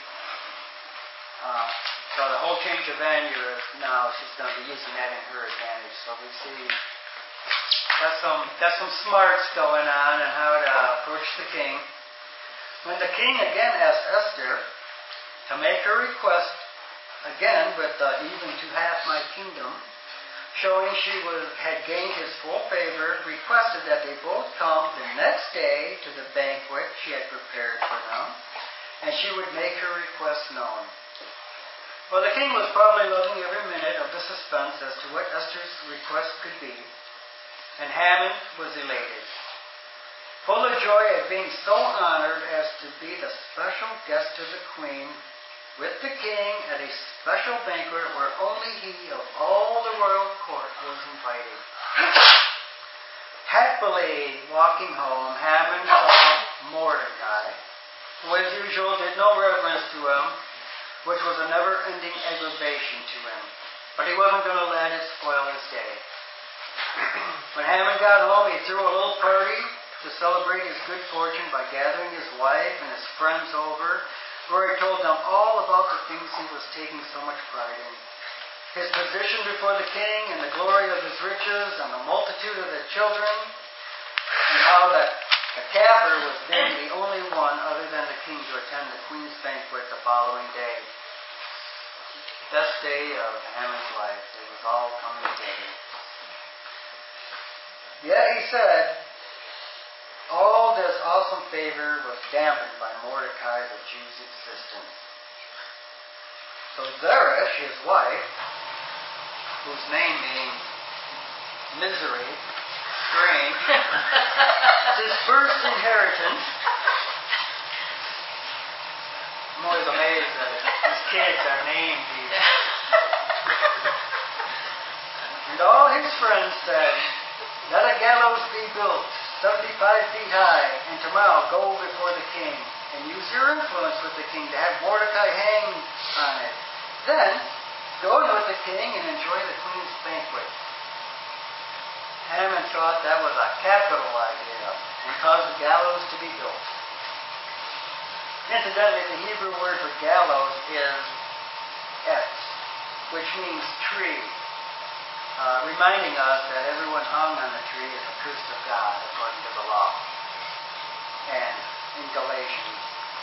So the whole change of venue is now she's going to be using that in her advantage. So we see got some smarts going on and how to approach the king. When the king again asked Esther to make her request again with even to half my kingdom, showing she had gained his full favor, requested that they both come the next day to the banquet she had prepared for them, and she would make her request known. Well, the king was probably loving every minute of the suspense as to what Esther's request could be, and Haman was elated, full of joy at being so honored as to be the special guest of the queen with the king at a special banquet where only he of all the royal court was invited. Happily walking home, Haman saw Mordecai, who as usual did no reverence to him, which was a never-ending aggravation to him. But he wasn't going to let it spoil his day. When Haman got home, he threw a little party to celebrate his good fortune by gathering his wife and his friends over, where he told them all about the things he was taking so much pride in. His position before the king and the glory of his riches and the multitude of the children, and how the capper was then the only one other than the king to attend the queen's banquet the following day. Best day of Haman's life. It was all coming together. Yet he said, all this awesome favor was dampened by Mordecai, the Jew's existence. So Zeresh, his wife, whose name means misery, strange, dispersed inheritance. I'm always amazed that his kids are named these. And all his friends said, let a gallows be built 75 feet high, and tomorrow go before the king, and use your influence with the king to have Mordecai hanged on it. Then go in with the king and enjoy the queen's banquet. Haman thought that was a capital idea and caused the gallows to be built. Incidentally, the Hebrew word for gallows is etz, which means tree, reminding us that everyone hung on the tree is accursed of God according to the law. And in Galatians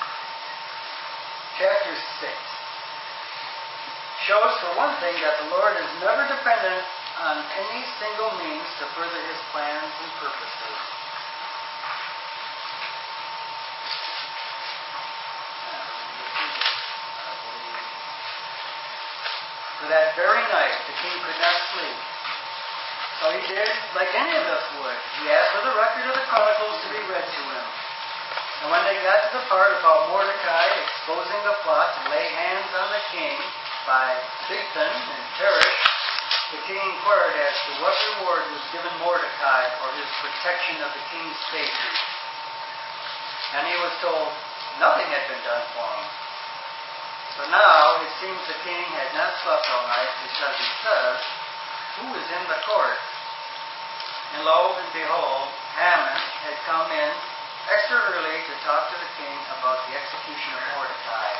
chapter 6 shows, for one thing, that the Lord is never dependent on any single means to further his plans and purposes. For that very night, the king could not sleep. So he did like any of us would. He asked for the record of the Chronicles to be read to him. And when they got to the part about Mordecai exposing the plot to lay hands on the king by Bigthan and Teresh, the king inquired as to what reward was given Mordecai for his protection of the king's safety. And he was told nothing had been done for him. So now it seems the king had not slept all night, because he says, "Who is in the court?" And lo and behold, Haman had come in extra early to talk to the king about the execution of Mordecai.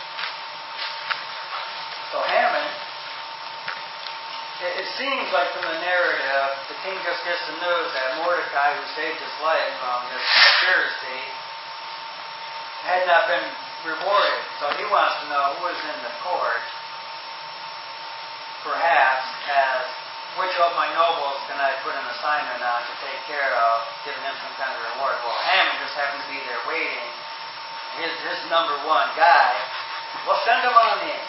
So Haman, it seems like from the narrative, the king just gets the news that Mordecai, who saved his life from this conspiracy, had not been rewarded. So he wants to know who is in the court, perhaps as which of my nobles can I put an assignment on to take care of, giving him some kind of reward. Well, Haman just happened to be there waiting. His number one guy. Well, send him on in.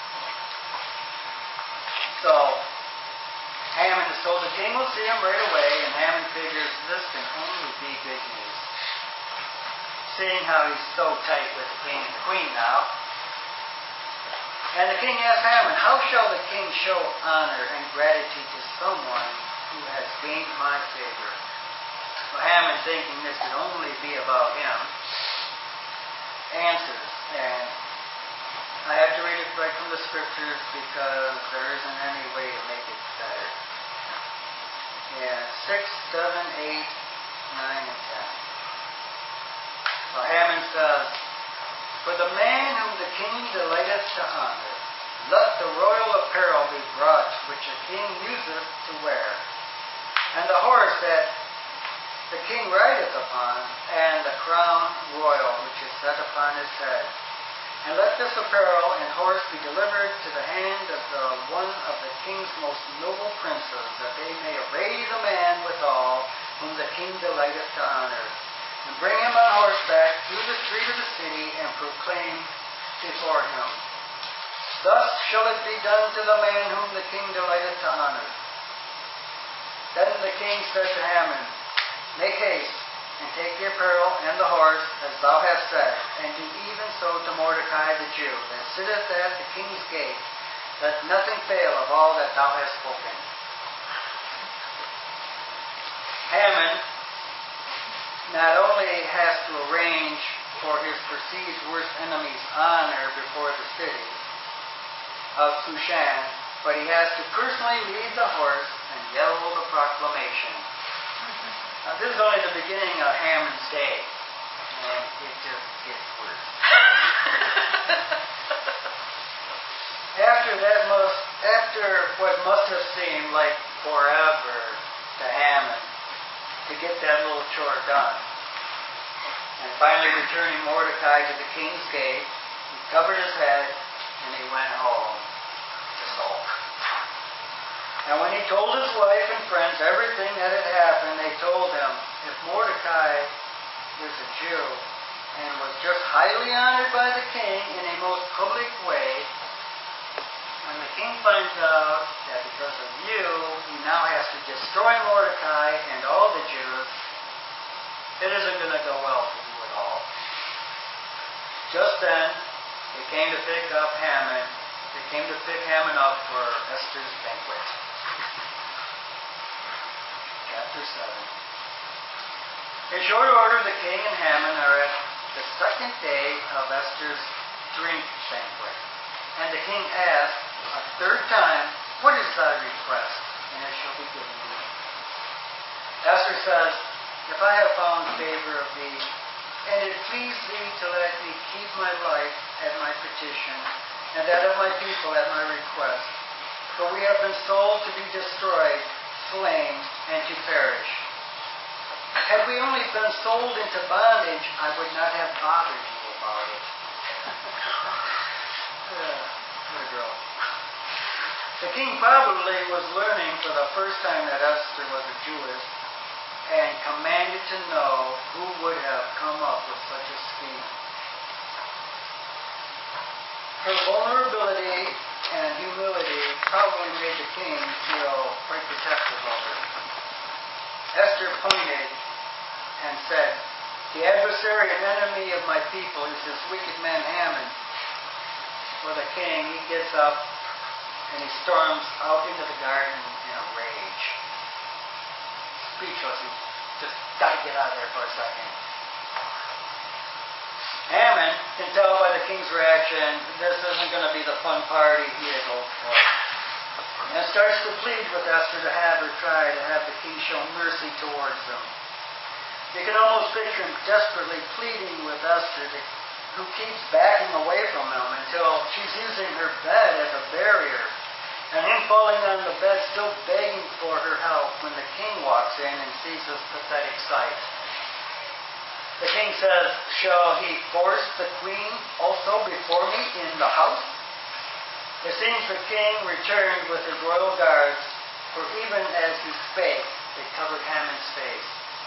So Haman is told the king will see him right away, and Haman figures this can only be good news. Seeing how he's so tight with the king and the queen now. And the king asked Haman, "How shall the king show honor and gratitude to someone who has gained my favor?" Well, Haman, thinking this could only be about him, answers. And I have to read it right from the scriptures because there isn't any way to make it better. Yeah, 6, 7, 8, 9, and 10. Well, Haman says, "For the man whom the king delighteth to honor, let the royal apparel be brought which a king useth to wear, and the horse that the king rideth upon, and the crown royal which is set upon his head. And let this apparel and horse be delivered to the hand of the one of the king's most noble princes, that they may array the man withal, whom the king delighteth to honor, and bring him on horseback through the street of the city, and proclaim before him. Thus shall it be done to the man whom the king delighteth to honor." Then the king said to Haman, "Make haste, and take the apparel and the horse, as thou hast said, and do even so to Mordecai the Jew, that sitteth at the king's gate. Let nothing fail of all that thou hast spoken." Haman not only has to arrange for his perceived worst enemy's honor before the city of Shushan, but he has to personally lead the horse and yell the proclamation. Now, this is only the beginning of Haman's day, and it just gets worse. After what must have seemed like forever to Haman to get that little chore done, and finally returning Mordecai to the king's gate, he covered his head and he went home to sulk. And when he told his wife and friends everything that had happened, they told him, if Mordecai is a Jew and was just highly honored by the king in a most public way, when the king finds out that because of you, he now has to destroy Mordecai and all the Jews, it isn't going to go well for you at all. Just then, they came to pick up Haman. They came to pick Haman up for Esther's banquet. Chapter 7. In short order, the king and Haman are at the second day of Esther's drink banquet. And the king asked a third time, "What is thy request? And it shall be given thee." Esther says, "If I have found favor of thee, and it please thee to let me keep my life at my petition, and that of my people at my request, for we have been sold to be destroyed, slain, and to perish. Had we only been sold into bondage, I would not have bothered you about it." What a girl. The king probably was learning for the first time that Esther was a Jewess, and commanded to know who would have come up with such a scheme. Her vulnerability and humility probably made the king feel quite protective of her. Esther pointed and said, "The adversary and enemy of my people is this wicked man Haman." Well, the king, he gets up and he storms out into the garden in a rage. Speechless. He just got to get out of there for a second. Haman can tell by the king's reaction, this isn't going to be the fun party he had hoped for. And starts to plead with Esther to have her try to have the king show mercy towards them. You can almost picture him desperately pleading with Esther, who keeps backing away from him until she's using her bed as a barrier. And him falling on the bed, still begging for her help when the king walks in and sees this pathetic sight. The king says, "Shall he force the queen also before me in the house?" It seems the king returned with his royal guards, for even as he spake, they covered Haman's face.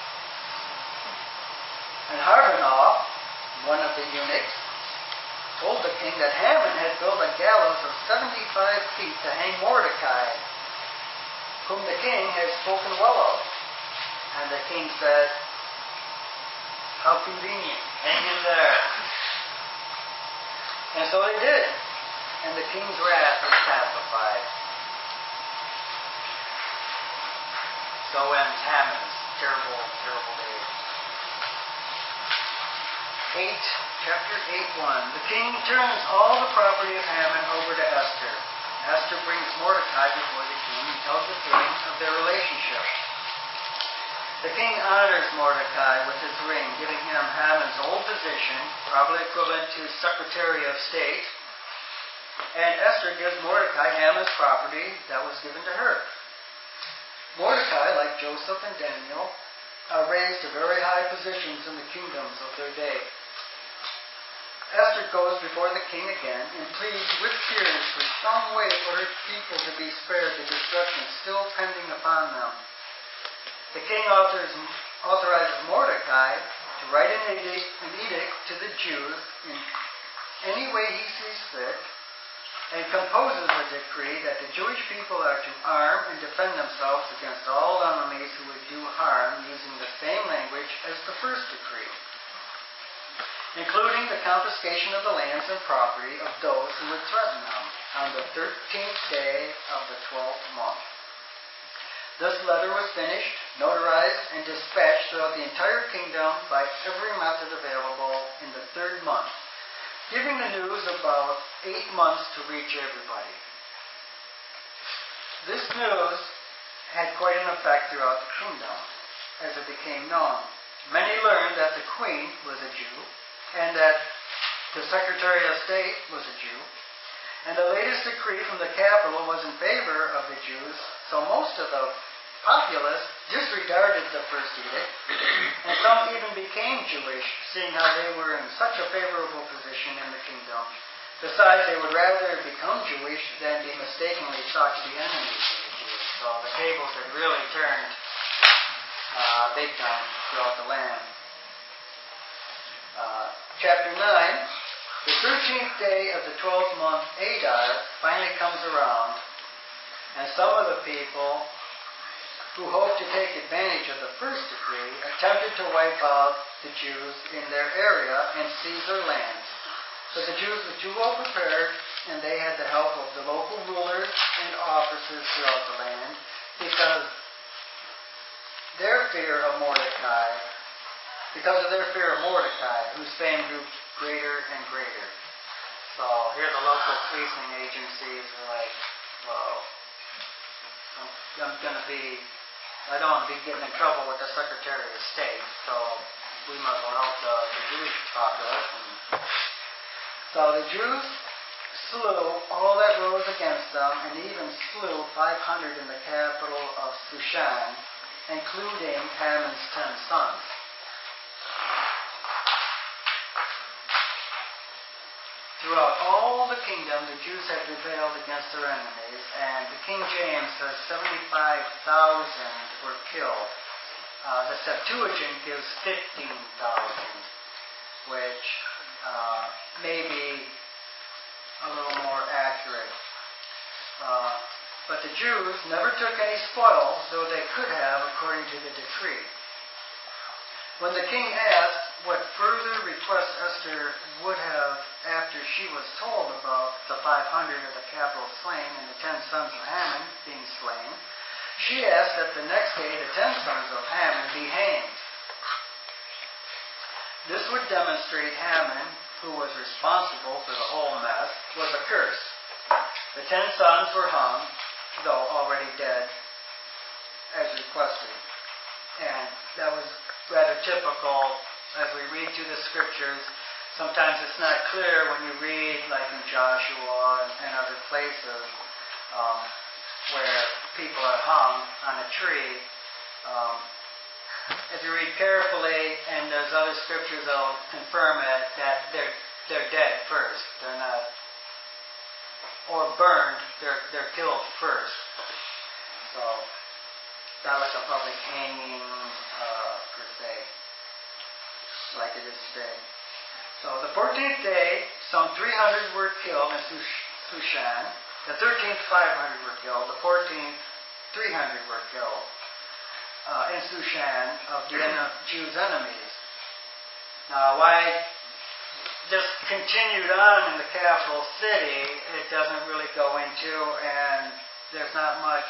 And Harbonah, one of the eunuchs, told the king that Haman had built a gallows of 75 feet to hang Mordecai, whom the king had spoken well of. And the king said, "How convenient. Hang him there." And so they did. And the king's wrath was pacified. So ends Haman's terrible, terrible day. Chapter 8:1. The king turns all the property of Haman over to Esther. Esther brings Mordecai before the king and tells the king of their relationship. The king honors Mordecai with his ring, giving him Haman's old position, probably equivalent to Secretary of State. And Esther gives Mordecai Haman's property that was given to her. Mordecai, like Joseph and Daniel, are raised to very high positions in the kingdoms of their day. Esther goes before the king again and pleads with tears for some way for her people to be spared the destruction still pending upon them. The king authorizes Mordecai to write an edict to the Jews in any way he sees fit, and composes a decree that the Jewish people are to arm and defend themselves against all enemies who would do harm, using the same language as the first decree, including the confiscation of the lands and property of those who would threaten them on the 13th day of the 12th month. This letter was finished, notarized, and dispatched throughout the entire kingdom by every method available in the 3rd month, giving the news about 8 months to reach everybody. This news had quite an effect throughout the kingdom as it became known. Many learned that the queen was a Jew, and that the Secretary of State was a Jew, and the latest decree from the capital was in favor of the Jews, so most of the populace disregarded the first edict, and some even became Jewish, seeing how they were in such a favorable position in the kingdom. Besides, they would rather become Jewish than be mistakenly thought to be enemies of the Jews. So the tables had really turned big time throughout the land. Chapter 9, the 13th day of the 12th month, Adar, finally comes around, and some of the people who hoped to take advantage of the first decree attempted to wipe out the Jews in their area and seize their lands. But the Jews were too well prepared, and they had the help of the local rulers and officers throughout the land, because of their fear of Mordecai, whose fame grew greater and greater. So here the local policing agencies are like, well, I don't want to be getting in trouble with the Secretary of State, so we must well help the Jewish populace. So the Jews slew all that rose against them, and even slew 500 in the capital of Shushan, including Haman's 10 sons. Throughout all the kingdom, the Jews had prevailed against their enemies, and the King James says 75,000 were killed. The Septuagint gives 15,000, which may be a little more accurate. But the Jews never took any spoil, though they could have according to the decree. When the king asked what further request Esther would have after she was told about the 500 of the capital slain and the 10 sons of Haman being slain, she asked that the next day the 10 sons of Haman be hanged. This would demonstrate Haman, who was responsible for the whole mess, was accursed. The 10 sons were hung, though already dead, as requested. And that was rather typical as we read through the scriptures. Sometimes it's not clear when you read, like in Joshua and other places, where people are hung on a tree. If you read carefully, and there's other scriptures that will confirm it, that they're dead first. They're not, or burned. They're killed first. So not like a public hanging per se, like it is today. So the 14th day, some 300 were killed in Shushan. The 13th, 500 were killed. The 14th, 300 were killed in Shushan of the Jews' enemies. Now, why this continued on in the capital city, it doesn't really go into, and there's not much.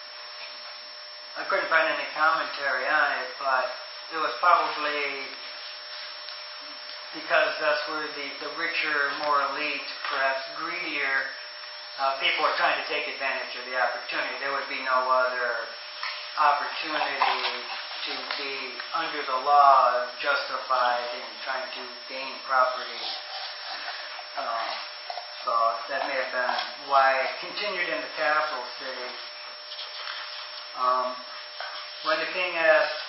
I couldn't find any commentary on it, but it was probably because that's where the richer, more elite, perhaps greedier people were trying to take advantage of the opportunity. There would be no other opportunity to be under the law justified in trying to gain property. So that may have been why it continued in the capital city. When the king asked,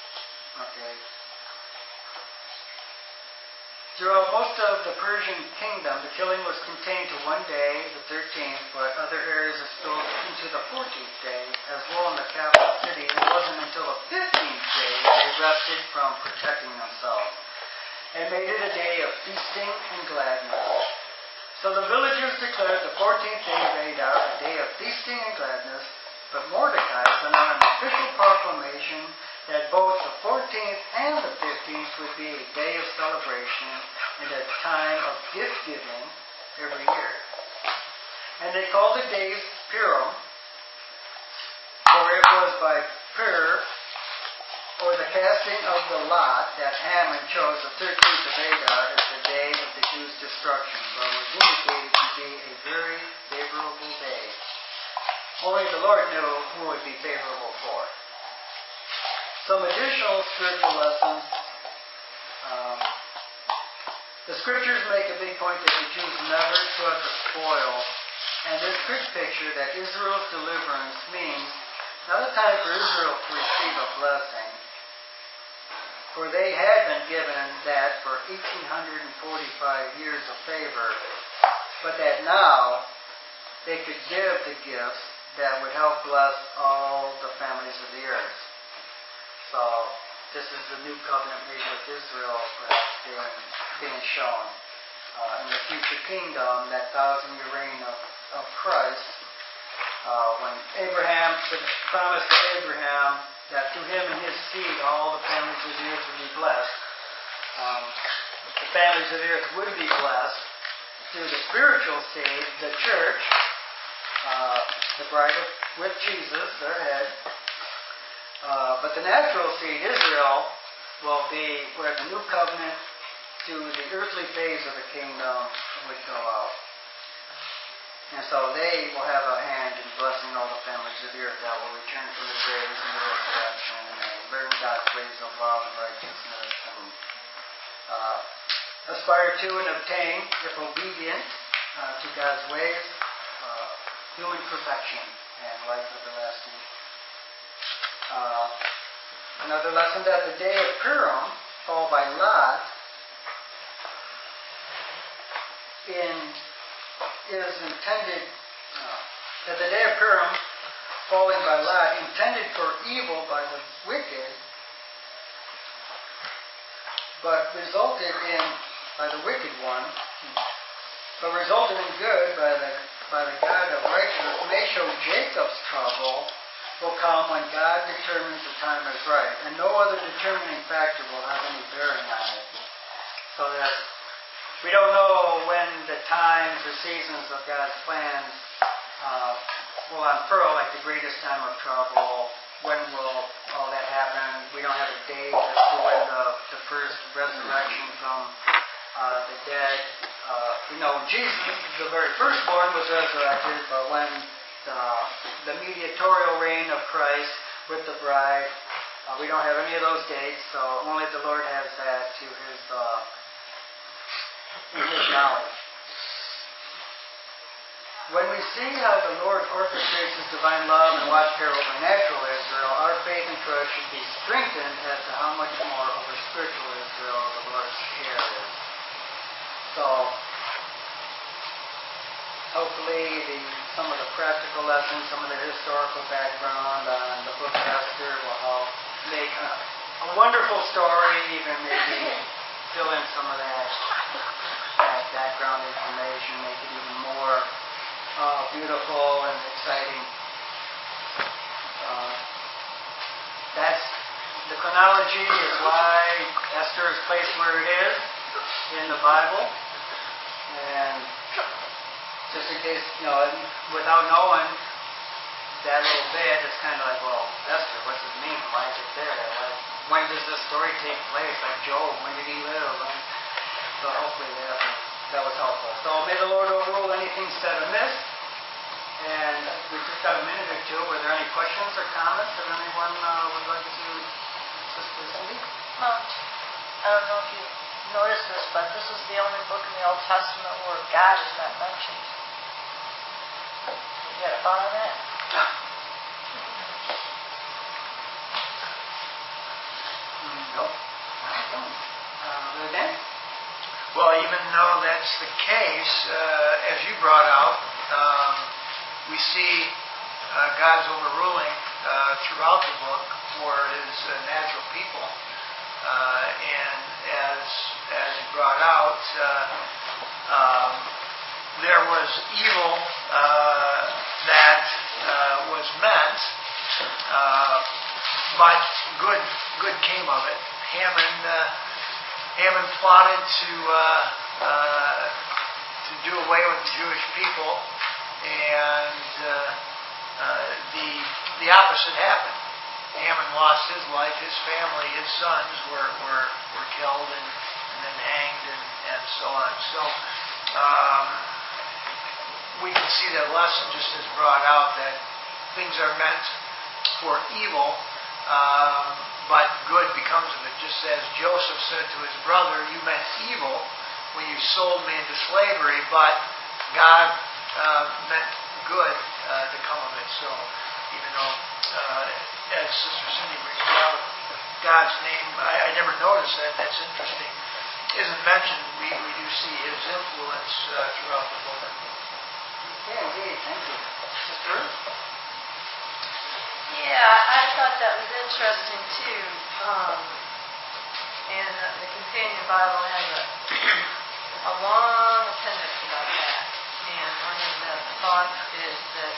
throughout most of the Persian kingdom, the killing was contained to one day, the 13th, but other areas are still into the 14th day, as well in the capital city. It wasn't until the 15th day they rested from protecting themselves, and made it a day of feasting and gladness. So the villagers declared the 14th day of Adar a day of feasting and gladness, but Mordecai sent out an official proclamation that both the 14th and the 15th would be a day of celebration and a time of gift-giving every year. And they called the days Purim, for it was by Pur, or the casting of the lot, that Haman chose the 13th of Adar as the day of the Jews' destruction, but was indicated to be a very favorable day. Only the Lord knew who would be favorable for. Some additional spiritual lessons. The scriptures make a big point that the Jews never took a spoil, and this could picture that Israel's deliverance means not a time for Israel to receive a blessing, for they had been given that for 1,845 years of favor, but that now they could give the gifts that would help bless all the families of the earth. So this is the new covenant made with Israel being shown. In the future kingdom, that 1,000-year reign of Christ, when Abraham, the promise to Abraham that through him and his seed all the families of the earth would be blessed. The families of the earth would be blessed through the spiritual seed, the church, the bride with Jesus, their head. But the natural seed, Israel, will be where the new covenant to the earthly phase of the kingdom would go out. And so they will have a hand in blessing all the families of the earth that will return from the graves and the resurrection and learn God's ways of love and righteousness and aspire to and obtain, if obedient to God's ways, human perfection and life everlasting. Another lesson that the day of Purim, fall by lot, is intended, that the day of Purim, falling by lot, intended for evil by the wicked, but resulted in, by the wicked one, but resulted in good by the God of righteousness, may show Jacob's trouble will come when God determines the time is right, and no other determining factor will have any bearing on it. So that we don't know when the times or seasons of God's plans will unfurl, like the greatest time of trouble. When will all that happen? We don't have a date as to when the first resurrection from the dead. Jesus, the very firstborn, was resurrected, but when the mediatorial reign of Christ with the bride, we don't have any of those dates, so only the Lord has that to His knowledge. When we see how the Lord orchestrates His divine love and watch care over natural Israel, our faith and trust should be strengthened as to how much more over spiritual Israel the Lord's care is. So, hopefully some of the practical lessons, some of the historical background on the book of Esther will help make a wonderful story, even maybe fill in some of that background information, make it even more beautiful and exciting. That's the chronology is why Esther is placed where it is in the Bible. And just in case, without knowing that little bit, it's kind of like, well, Esther, what's it mean? Why is it there? When does this story take place? Like Job, when did he live? So hopefully that was helpful. So may the Lord overrule anything said amiss. And we've just got a minute or two. Were there any questions or comments that anyone would like to Sister Cindy? I don't know if you noticed this, but this is the only book in the Old Testament where God is not mentioned. You got a thought on that? No. I don't. Dan? Well, even though that's the case, as you brought out, we see God's overruling throughout the book for His natural people. And as you brought out, there was evil that was meant, but good came of it. Haman plotted to do away with the Jewish people, and the opposite happened. Haman lost his life, his family, his sons were killed and then hanged and so on. So we can see that lesson just as brought out, that things are meant for evil, but good becomes of it. Just as Joseph said to his brother, you meant evil when you sold me into slavery, but God meant good to come of it. So even though, as Sister Cindy brings out, God's name, I never noticed that. That's interesting. Isn't mentioned. We do see His influence throughout the book. Yeah, indeed. Thank you. Sister? Yeah, I thought that was interesting too. And the Companion Bible has a long appendix about that. And one of the thoughts is that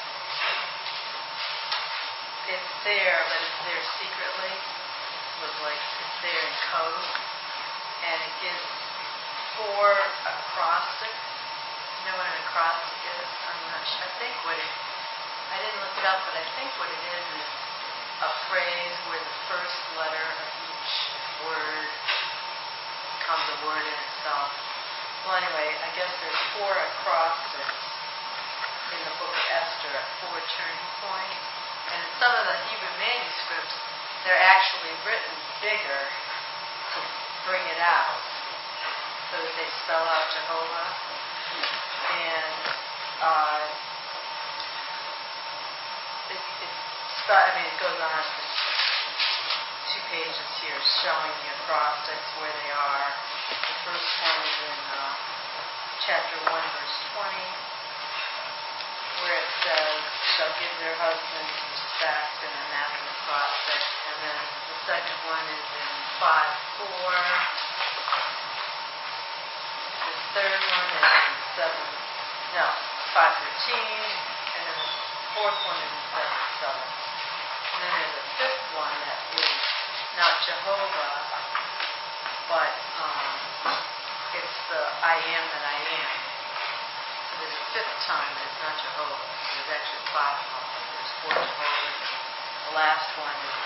it's there, but it's there secretly. Was like it's there in code, and it gives 4 acrostics. You know what an acrostic is? I'm not sure. I didn't look it up, but I think what it is a phrase where the first letter of each word becomes a word in itself. Well, anyway, I guess there's 4 acrostics in the book of Esther at 4 turning points. And in some of the Hebrew manuscripts, they're actually written bigger to bring it out, so that they spell out Jehovah. And it goes on for 2 pages here, showing the acrostics where they are. The first one is in chapter 1, verse 20, where it says, shall give their husbands respect, and then that's an acrostic. And then the second one is in 5:4. The third one is in 5:13, and then the fourth one is in 7:7. And then there's a fifth one that is not Jehovah, but it's the I am that I am. So there's a fifth time that it's not Jehovah. So there's actually 5 of them. There's 4 Jehovahs. The last one is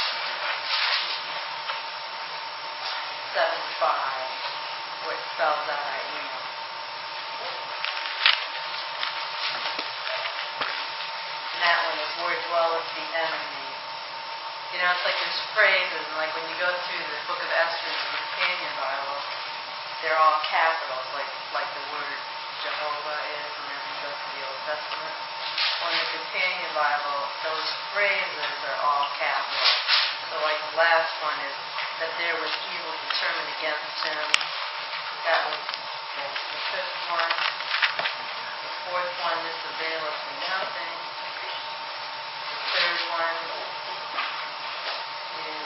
7:5, where it spells out I am. And that one is where dwelleth the enemy. You know, it's like there's phrases, and like when you go through the book of Esther in the companion Bible, they're all capitals, like the word Jehovah is whenever you go through the Old Testament. On the companion Bible, those phrases are all capitals. So like the last one is that there was evil determined against him. That was the fifth one. The fourth one, this availeth me nothing. The third one is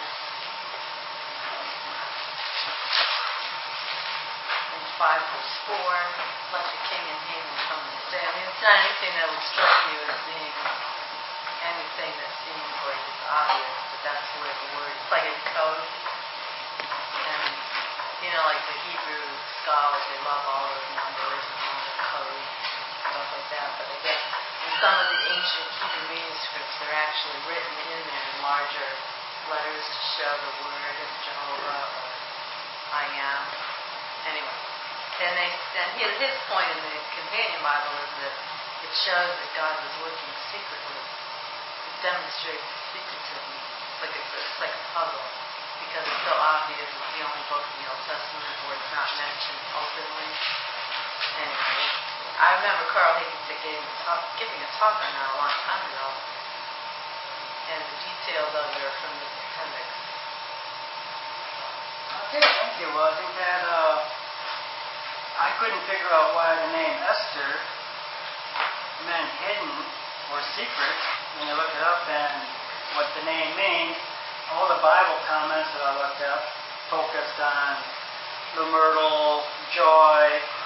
in 5 verse 4, let the king and Haman come and stay. I mean, it's not anything that would strike you as being anything that seems like it's obvious, but that's where the word, it's like it's code. And, you know, like the Hebrew scholars, they love all those numbers and all the code and stuff like that, but I guess in some of the ancient Hebrew manuscripts, they're actually written in there in larger letters to show the word of Jehovah or I am. Anyway, and his point in the companion Bible is that it shows that God was working secretly. It demonstrates the secretism. It's like a puzzle, because it's so obvious. It's the only book in the Old Testament where it's not mentioned openly. Anyway, I remember Carl Higginson giving a talk on that a long time ago, and the details of it are from this appendix. Okay, thank you. Well, I think that I couldn't figure out why the name Esther meant hidden or secret when you look it up and what the name means. All the Bible comments that I looked up focused on the myrtle, joy,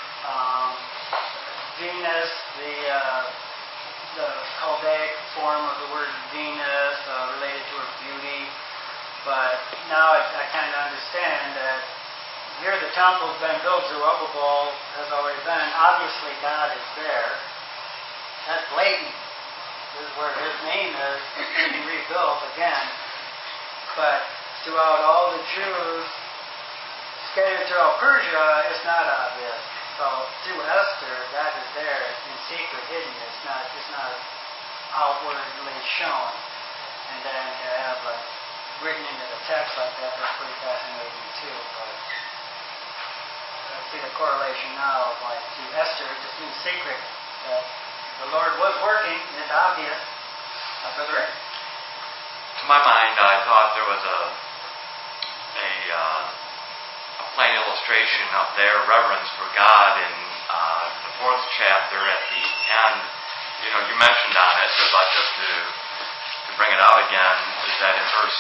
Venus, the Chaldaic form of the word Venus, related to her beauty. But now I kind of understand that here the temple's been built, Zerubbabel has already been. Obviously God is there. That's blatant. This is where his name is being rebuilt again. But throughout all the Jews scattered throughout Persia, it's not obvious. So through Esther, God is there in secret, hidden. It's not outwardly shown. And then to have written into the text like that, that's pretty fascinating too. But I see the correlation now of through Esther, it just means secret. That the Lord was working, it's obvious. Brother Rick? To my mind, I thought there was a plain illustration of their reverence for God in the 4th chapter at the end. You know, you mentioned on it, but just to bring it out again, is that in verse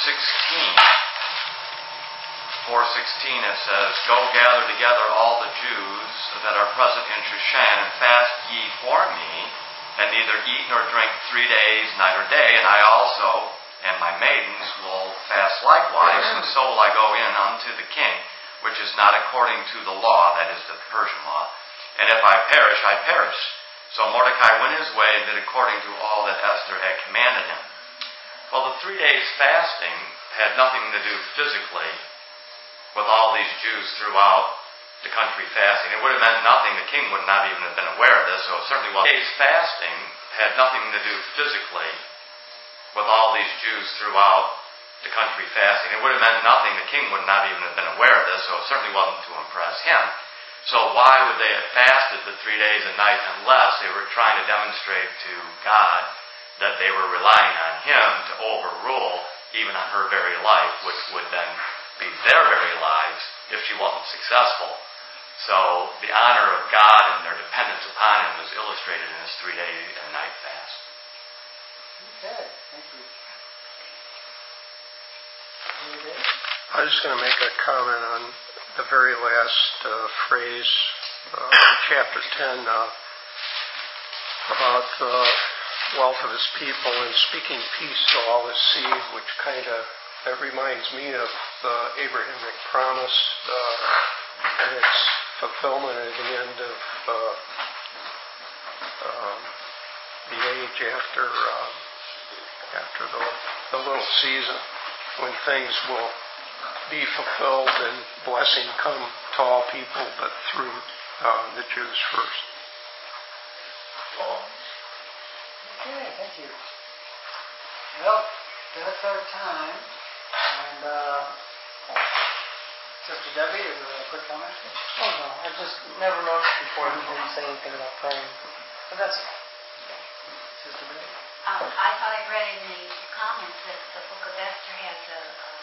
4:16 it says, go gather together all the Jews that are present in Shushan, and fast ye for me, and neither eat nor drink 3 days, night or day, and I also and my maidens will fast likewise, and so will I go in unto the king, which is not according to the law, that is the Persian law, and if I perish, I perish. So Mordecai went his way and did according to all that Esther had commanded him. Well, the 3 days fasting had nothing to do physically with all these Jews throughout the country fasting. It would have meant nothing. The king would not even have been aware of this, so it certainly wasn't. Days fasting had nothing to do physically with all these Jews throughout the country fasting. It would have meant nothing. The king would not even have been aware of this, so it certainly wasn't to impress him. So why would they have fasted the 3 days and nights unless they were trying to demonstrate to God that they were relying on him to overrule even on her very life, which would then be their very lives if she wasn't successful. So the honor of God and their dependence upon him was illustrated in this 3 day and night fast. Okay, thank you. I was just going to make a comment on the very last phrase, chapter 10, about the wealth of his people and speaking peace to all his seed, which that reminds me of the Abrahamic promise and its fulfillment at the end of the age after the little season, when things will be fulfilled and blessing come to all people, but through the Jews first. Okay, thank you. Well, that's our time. And Sister Debbie, is there a quick comment? Oh no, I just never noticed before he didn't say anything about praying. But that's Sister Debbie? I thought I read in the comments that the book of Esther has a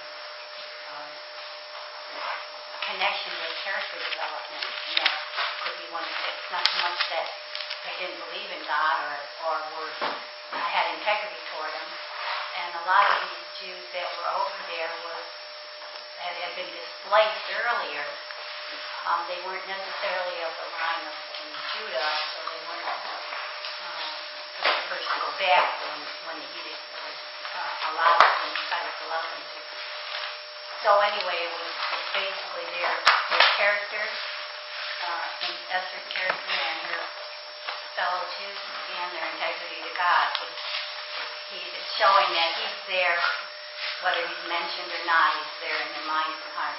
connection with character development, and that could be one of it. It's not so much that they didn't believe in God or had integrity toward him. And a lot of these Jews that were over there had been displaced earlier. They weren't necessarily of the line of Judah, so they weren't the first to go back when the edict was allowed when Titus allowed them to. So anyway, it was basically their character, and Esther's character and her fellow Jews, and their integrity to God. He's showing that he's there, whether he's mentioned or not, he's there in their minds and hearts.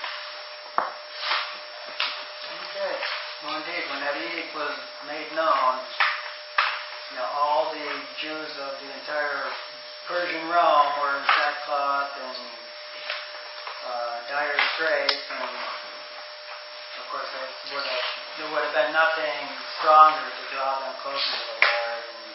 Okay. Well, indeed, when that edict was made known, all the Jews of the entire Persian realm were in sackcloth and dire straits, and of course there would have been nothing stronger to draw them closer to the Lord and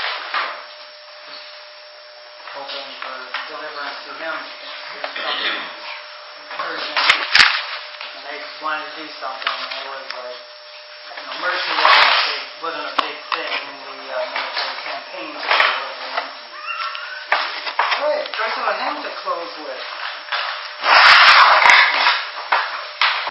hoping for deliverance to him through some Persian. When they wanted to do something, it was like, mercy wasn't a big thing in the military campaigns. All right, let's have a hymn to close with.